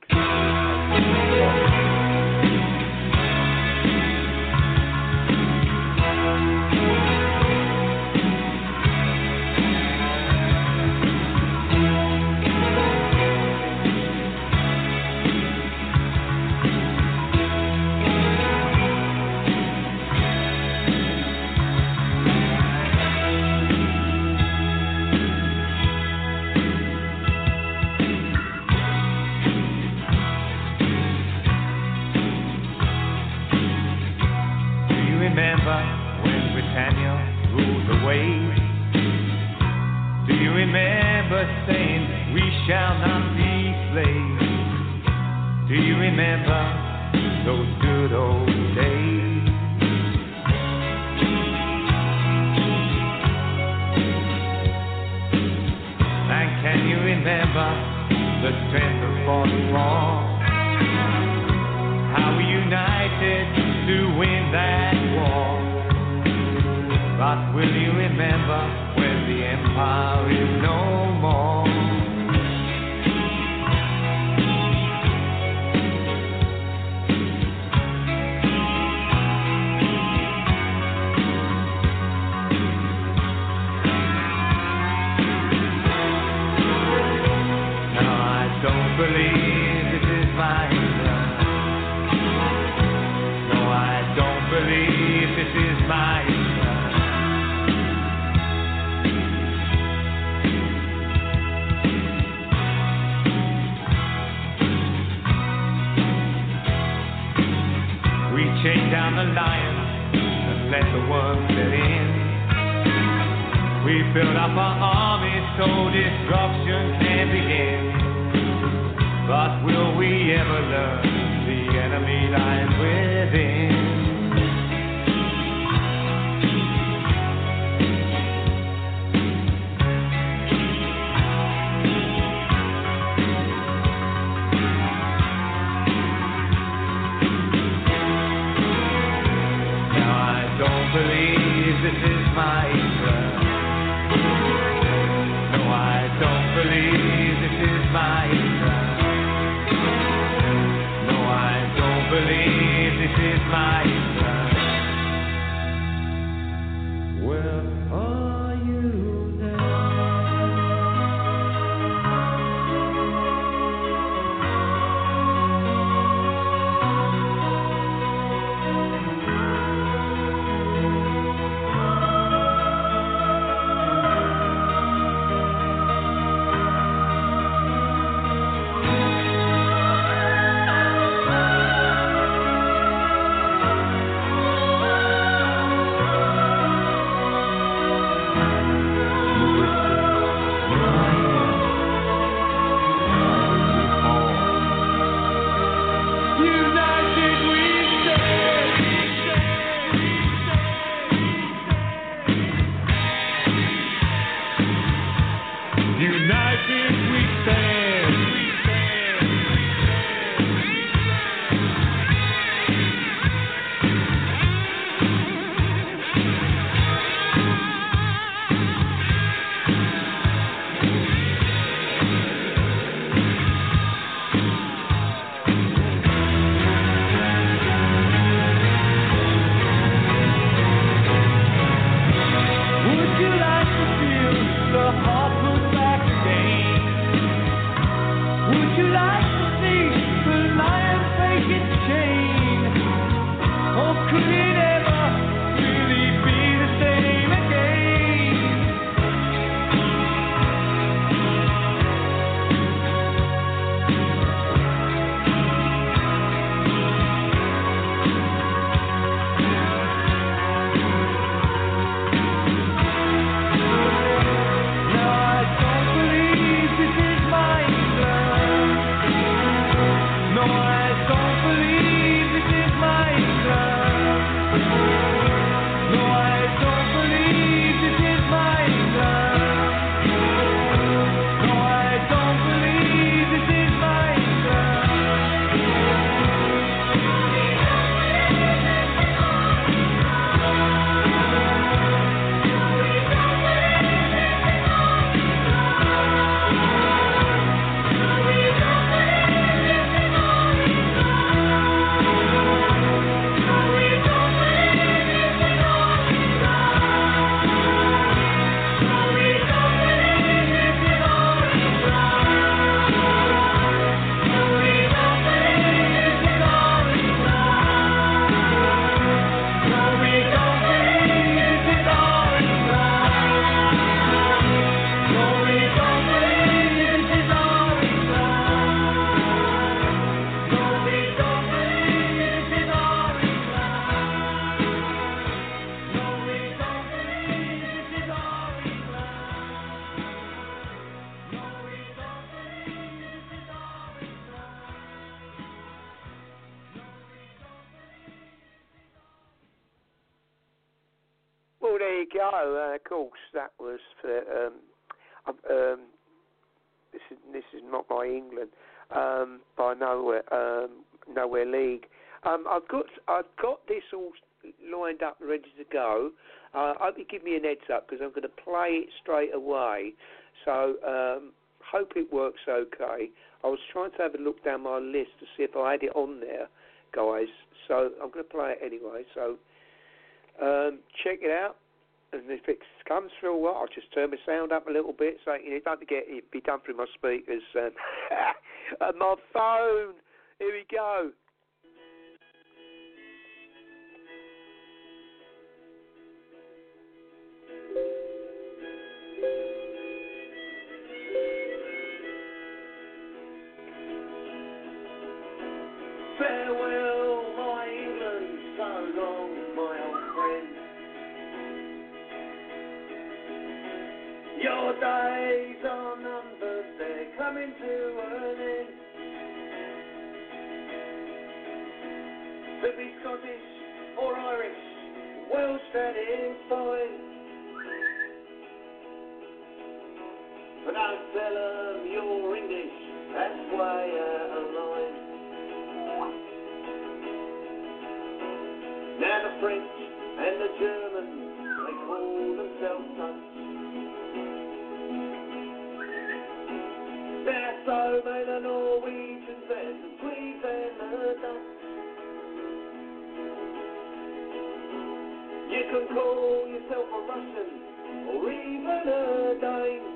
Believe this is my England. Shake down the lion and let the worm set in. We build up our army so destruction can begin. But will we ever learn the enemy lies within? This is my England. No, I don't believe this is my England. No, I don't believe this is my England. Where are you Well, there you go. Of course, that was for. This is not my England by Nowhere League. I've got this all lined up, ready to go. I hope you give me an heads up because I'm going to play it straight away. So hope it works okay. I was trying to have a look down my list to see if I had it on there, guys. So I'm going to play it anyway. So check it out. And if it comes through, well, I'll just turn my sound up a little bit so you don't forget it be done through my speakers and my phone. Here we go. Farewell, my England, long, my old friend. Your days are numbered, they're coming to an end. To be Scottish or Irish, Welsh that is fine. But don't tell them you're English, that's way out of line. Now the French and the Germans, they call themselves Dutch. Now so may the Norwegians and the Swedes and the Dutch. You can call yourself a Russian or even a Dane.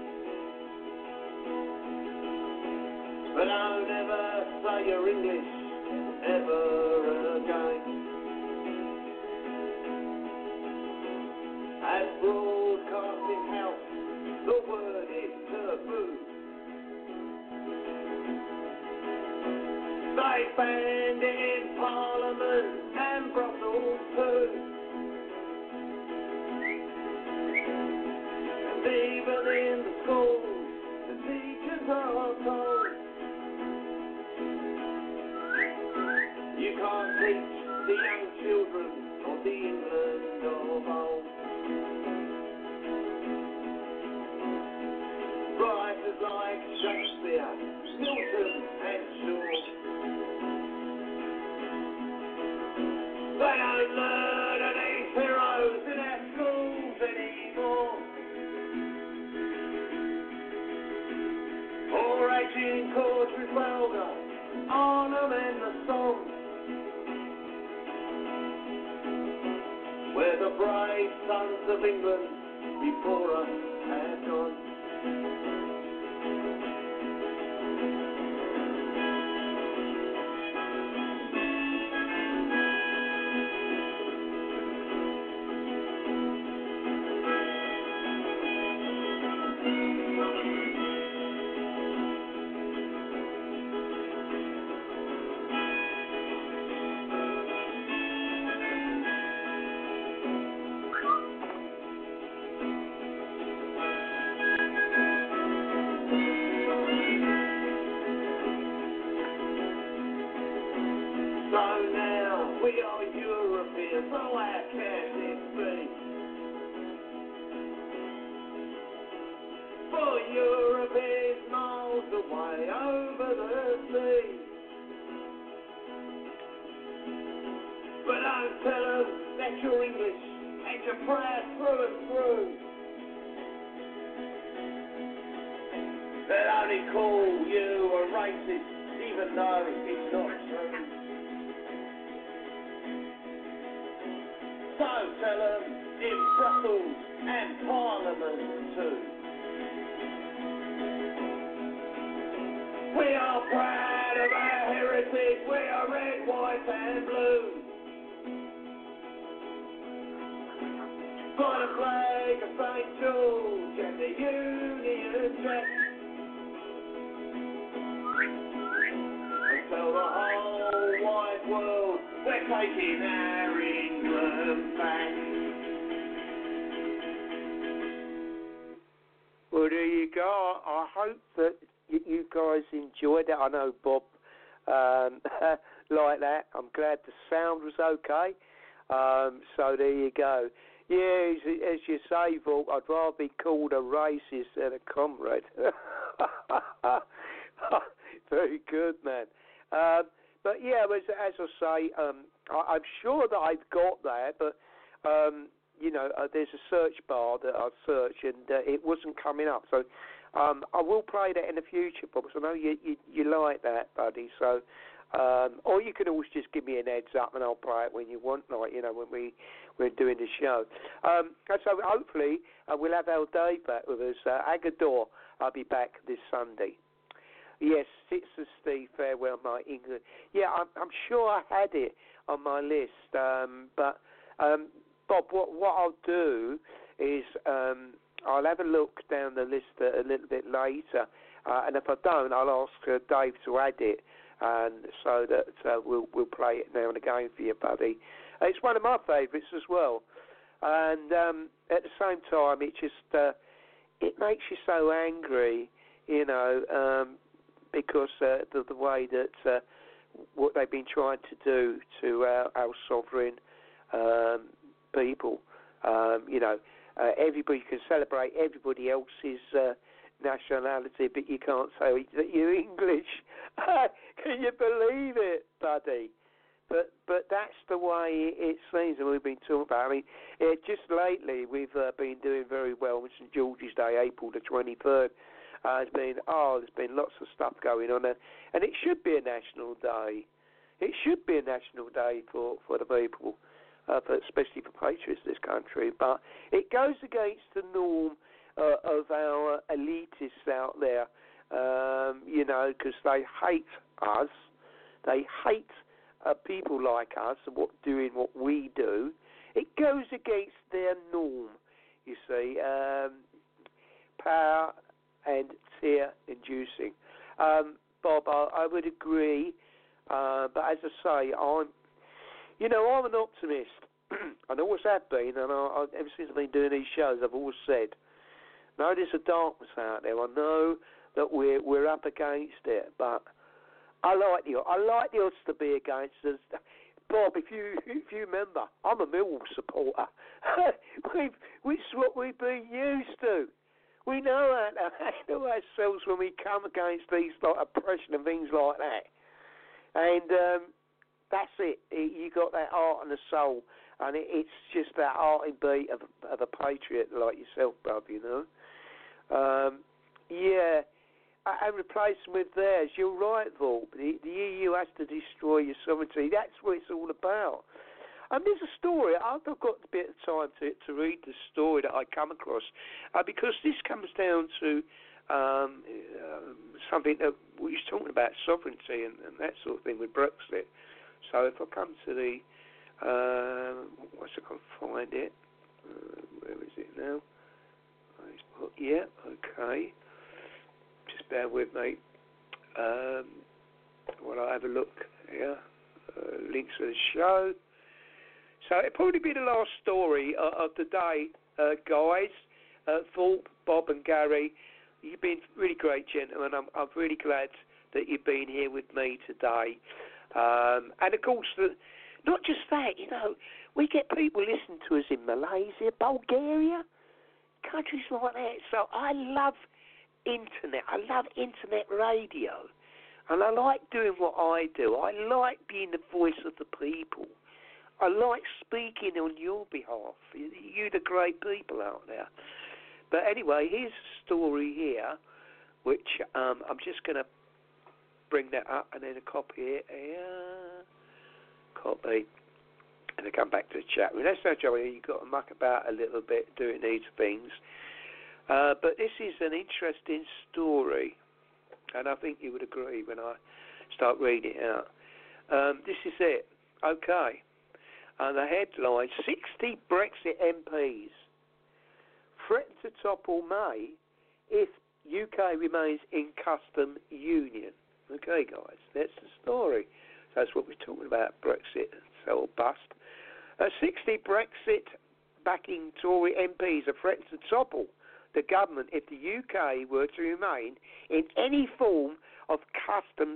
But don't ever say you're English ever again. At Broadcasting House, the word is taboo. They banned it in Parliament and Brussels too. And even in the schools, the teachers are told you can't teach the young children of the England of old. Writers like Shakespeare, Milton and Shaw, they don't learn of these heroes in our schools anymore. Or Agincourt, Trafalgar, Arnhem and the Somme, where the brave sons of England before us have gone. We are Europeans, so how can it be? For Europe is miles away over the sea. But don't tell us that you're English and you're proud through and through. They'll only call you a racist, even though it's not true. So tell them in Brussels and Parliament too. We are proud of our heritage, we are red, white and blue. For the flag of St. George and the Union Jack. And tell the whole wide world we're taking our England back. Well, there you go. I hope that you guys enjoyed it. I know Bob like that. I'm glad the sound was okay. So there you go. Yeah, as you say, Vault, I'd rather be called a racist than a comrade. Very good, man. But yeah, as I say, I'm sure that I've got that, but there's a search bar that I search, and it wasn't coming up. So I will play that in the future, Bob, because I know you like that, buddy. So, or you can always just give me an heads up, and I'll play it when you want, when we're doing the show. So hopefully we'll have our Dave back with us. Agador, I'll be back this Sunday. Yes, Sister Steve, farewell, my England. Yeah, I'm sure I had it on my list, but Bob, what I'll do is I'll have a look down the list a little bit later, and if I don't, I'll ask Dave to add it and so that we'll play it now and again for you, buddy. It's one of my favourites as well, and at the same time, it just it makes you so angry, you know, because the way that what they've been trying to do to our sovereign people, you know, everybody can celebrate everybody else's nationality, but you can't say that you're English. Can you believe it, buddy? But that's the way it seems, and we've been talking about. I mean, just lately we've been doing very well with St George's Day, April the 23rd. There's been lots of stuff going on, and it should be a national day. It should be a national day for the people, especially for patriots of this country. But it goes against the norm of our elitists out there, you know, because they hate us. They hate people like us and doing what we do. It goes against their norm, you see. Power and tear-inducing. Bob, I would agree, but as I say, I'm an optimist. I always have been, and ever since I've been doing these shows, I've always said, no, there's a darkness out there. I know that we're up against it, but I like the odds to be against us. Bob, if you remember, I'm a Millwall supporter. Which is what we've been used to. We know ourselves when we come against these like oppression and things like that. And that's it. You got that heart and the soul, and it's just that heart and beat of a patriot like yourself, Bob. You know. Yeah. And replace them with theirs. You're right, Volp. The EU has to destroy your sovereignty. That's what it's all about. And there's a story. I've got a bit of time to read the story that I come across, because this comes down to something that we was talking about, sovereignty and that sort of thing with Brexit. So if I come to the, once I can find it, where is it now? Yeah, okay. Just bear with me. While I have a look here. Links to the show. So it'll probably be the last story of the day, guys. Volp, Bob and Gary, you've been really great gentlemen. I'm really glad that you've been here with me today. And of course, not just that, you know, we get people listening to us in Malaysia, Bulgaria, countries like that. So I love internet. I love internet radio. And I like doing what I do. I like being the voice of the people. I like speaking on your behalf. You the great people out there. But anyway, here's a story here, which I'm just going to bring that up and then a copy it. Copy. And I come back to the chat. I mean, that's no joke. You've got to muck about a little bit doing these things. But this is an interesting story, and I think you would agree when I start reading it out. This is it. Okay. The headline, 60 Brexit MPs threaten to topple May if UK remains in custom union. Okay, guys, that's the story. So that's what we're talking about, Brexit, sell or bust. 60 Brexit-backing Tory MPs are threatened to topple the government if the UK were to remain in any form of customs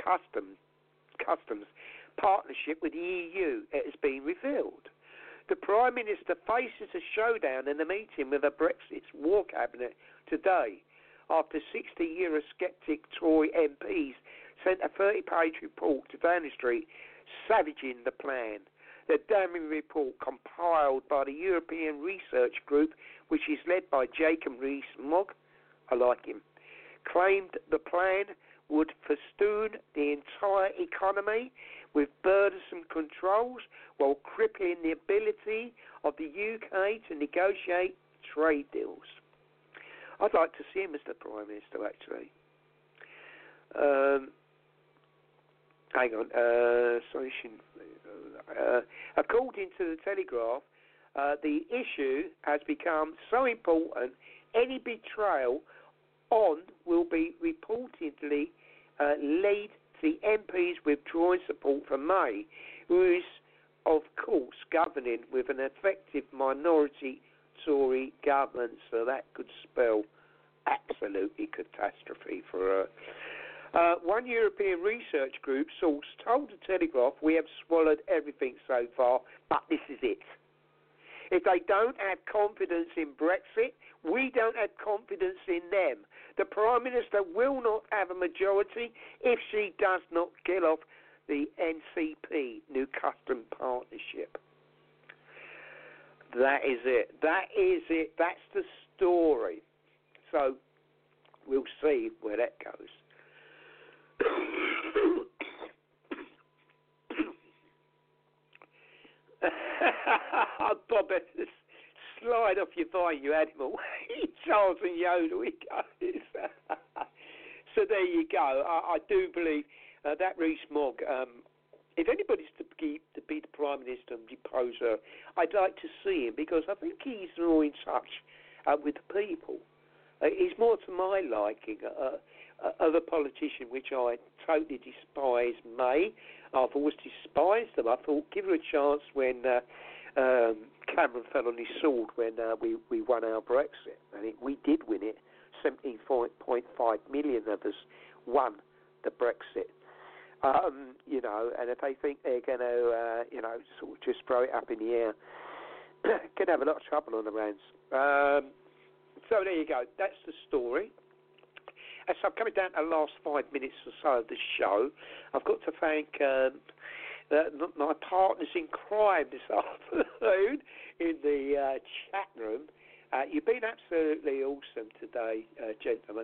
partnership with the EU, it has been revealed. The Prime Minister faces a showdown in a meeting with the Brexit war cabinet today after 60 Eurosceptic Tory MPs sent a 30-page report to Downing Street savaging the plan. The damning report, compiled by the European Research Group, which is led by Jacob Rees-Mogg, I like him, claimed the plan would festoon the entire economy with burdensome controls while crippling the ability of the UK to negotiate trade deals. I'd like to see him as the Prime Minister, actually. Hang on. According to the Telegraph, the issue has become so important, any betrayal on will be reportedly lead the MPs withdrawing support for May, who is, of course, governing with an effective minority Tory government, so that could spell absolutely catastrophe for her. One European research group source told the Telegraph, "We have swallowed everything so far, but this is it. If they don't have confidence in Brexit, we don't have confidence in them. The Prime Minister will not have a majority if she does not kill off the NCP, New Custom Partnership." That is it. That is it. That's the story. So we'll see where that goes. Bob, slide off your vine, you animal. Charles and Yoda, he goes. So there you go. I do believe that Rees-Mogg, if anybody's to be the Prime Minister and depose her, I'd like to see him, because I think he's more in touch with the people. He's more to my liking of a politician, which I totally despise May. I've always despised them. I thought, give her a chance when Cameron fell on his sword when we won our Brexit. And we did win it. 17.5 million of us won the Brexit. You know, and if they think they're going to, you know, sort of just throw it up in the air, could have a lot of trouble on their hands. So there you go. That's the story. As I'm coming down to the last 5 minutes or so of the show, I've got to thank my partners in crime this afternoon in the chat room. You've been absolutely awesome today, gentlemen.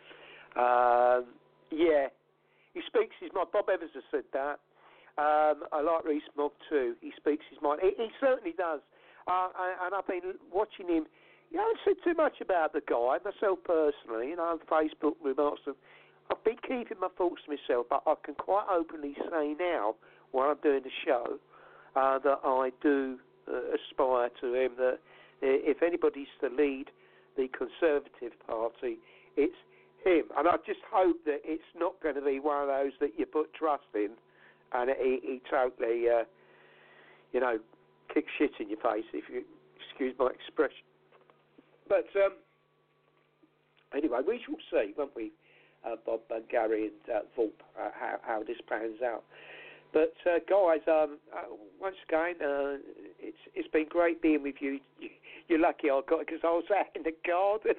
Yeah, he speaks his mind. Bob Evans has said that. I like Rees-Mogg too. He speaks his mind. He certainly does. And I've been watching him. You know, I haven't said too much about the guy, myself personally, you know, on Facebook remarks. I've been keeping my thoughts to myself, but I can quite openly say now, while I'm doing the show, that I do aspire to him, that if anybody's to lead the Conservative Party, it's him. And I just hope that it's not going to be one of those that you put trust in and he totally, you know, kicks shit in your face, if you excuse my expression. But anyway, we shall see, won't we, Bob and Gary and Volp, how this pans out. But guys, once again, it's been great being with you. You're lucky I got it because I was out in the garden.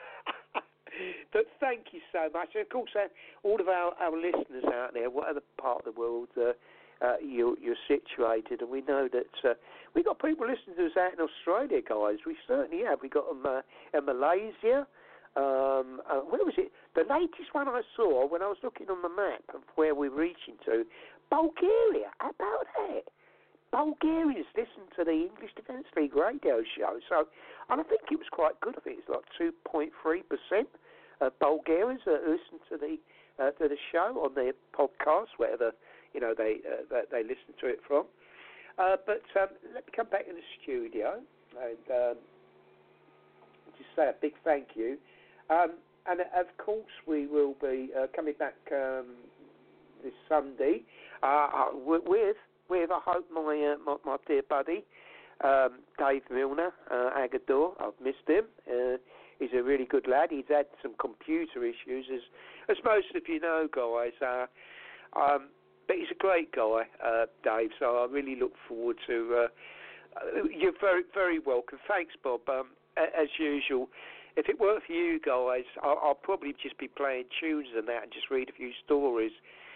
But thank you so much. And of course, all of our listeners out there, whatever part of the world you're situated, and we know that we've got people listening to us out in Australia, guys. We certainly have. We got them in Malaysia. Where was it? The latest one I saw when I was looking on the map of where we're reaching to, Bulgaria. How about that? Bulgarians listen to the English Defence League radio show. So, and I think it was quite good. I think it's like 2.3% of Bulgarians that listen to the show on their podcast, wherever they listen to it from. But let me come back in the studio and just say a big thank you. And of course, we will be coming back this Sunday with I hope my dear buddy Dave Milner, Agador. I've missed him. He's a really good lad. He's had some computer issues, as most of you know, guys. But he's a great guy, Dave. So I really look forward to. You're very, very welcome. Thanks, Bob. As usual. If it weren't for you guys, I'll probably just be playing tunes and that and just read a few stories.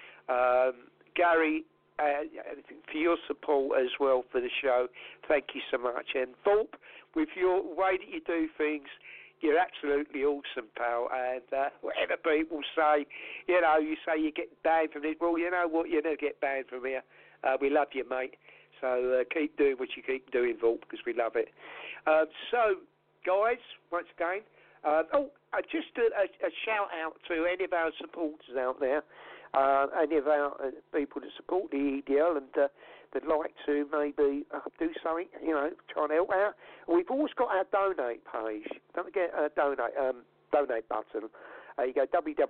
Gary, for your support as well for the show, thank you so much. And Volp, with your way that you do things, you're absolutely awesome, pal. And whatever people say, you say you get banned from this. Well, you know what? You never get banned from here. We love you, mate. So keep doing what you keep doing, Volp, because we love it. So, guys, once again, just a shout out to any of our supporters out there, any of our people that support the EDL and that'd like to maybe do something, try and help out. We've always got our donate page. Don't forget donate button. You go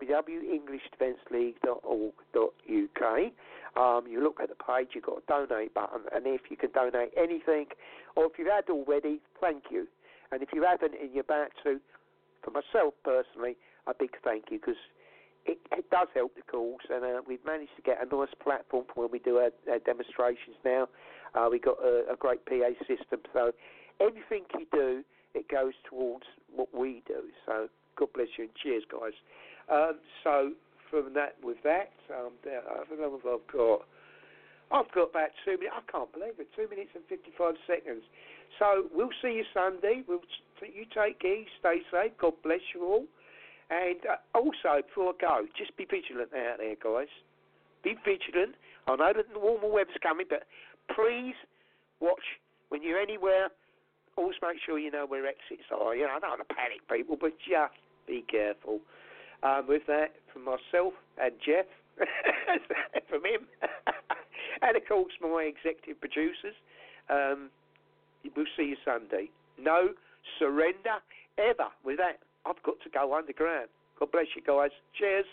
www.englishdefenceleague.org.uk. You look at the page, you've got a donate button, and if you can donate anything, or if you've had already, thank you. And if you haven't and you're about to, for myself personally, a big thank you, because it does help the cause, and we've managed to get a nice platform for when we do our demonstrations now. We've got a great PA system, so everything you do, it goes towards what we do. So God bless you and cheers, guys. So from that, with that, I don't know if I've got about 2 minutes. I can't believe it. 2 minutes and 55 seconds. So we'll see you Sunday. You take care, stay safe. God bless you all. And also, before I go, just be vigilant out there, guys. Be vigilant. I know that the warmer weather's coming, but please watch when you're anywhere. Always make sure you know where exits are. You know, I don't want to panic people, but just be careful. With that, from myself and Jeff, from him, and of course my executive producers, we'll see you Sunday. No surrender ever. With that, I've got to go underground. God bless you guys. Cheers.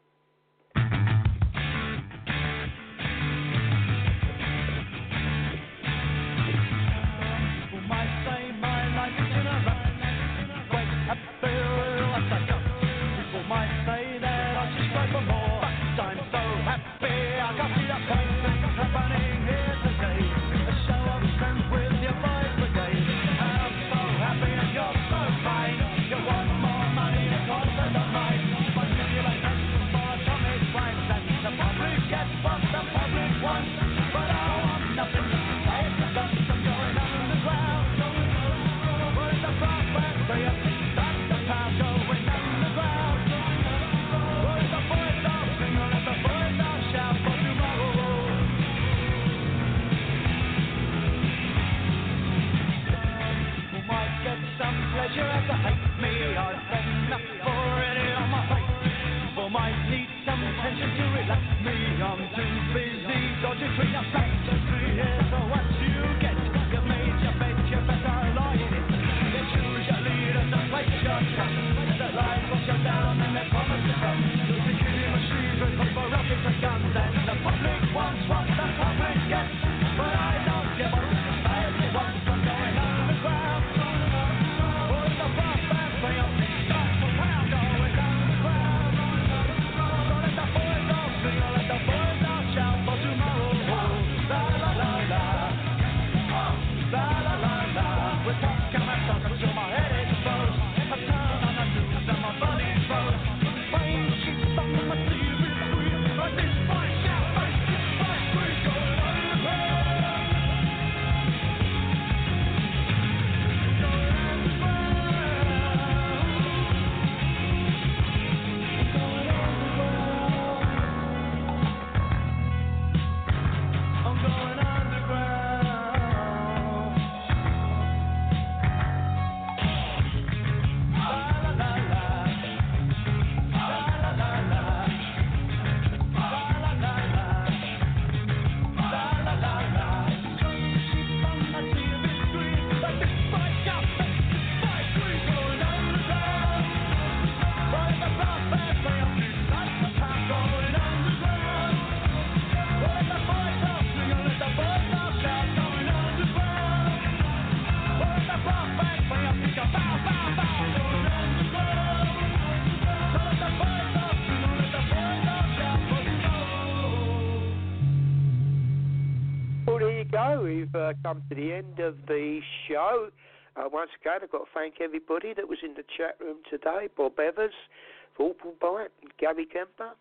We've come to the end of the show. Once again, I've got to thank everybody that was in the chat room today. Bob Evers, Vorpalbite, Gary Kemper,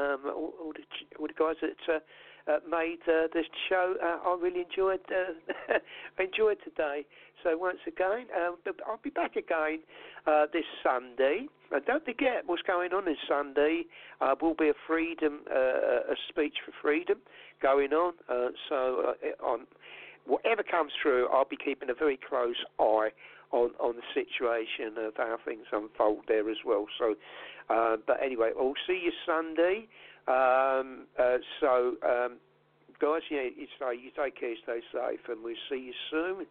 all the guys that made this show. I really enjoyed today. So once again, I'll be back again this Sunday. Don't forget what's going on this Sunday. Will be a speech for freedom going on. On whatever comes through, I'll be keeping a very close eye on the situation of how things unfold there as well. So, but anyway, I'll see you Sunday. Guys, yeah, you take care, stay safe, and we'll see you soon.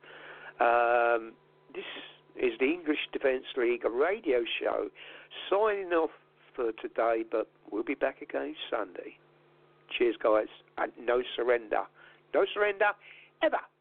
This is the English Defence League radio show, signing off for today, but we'll be back again Sunday. Cheers, guys, and no surrender. No surrender, ever.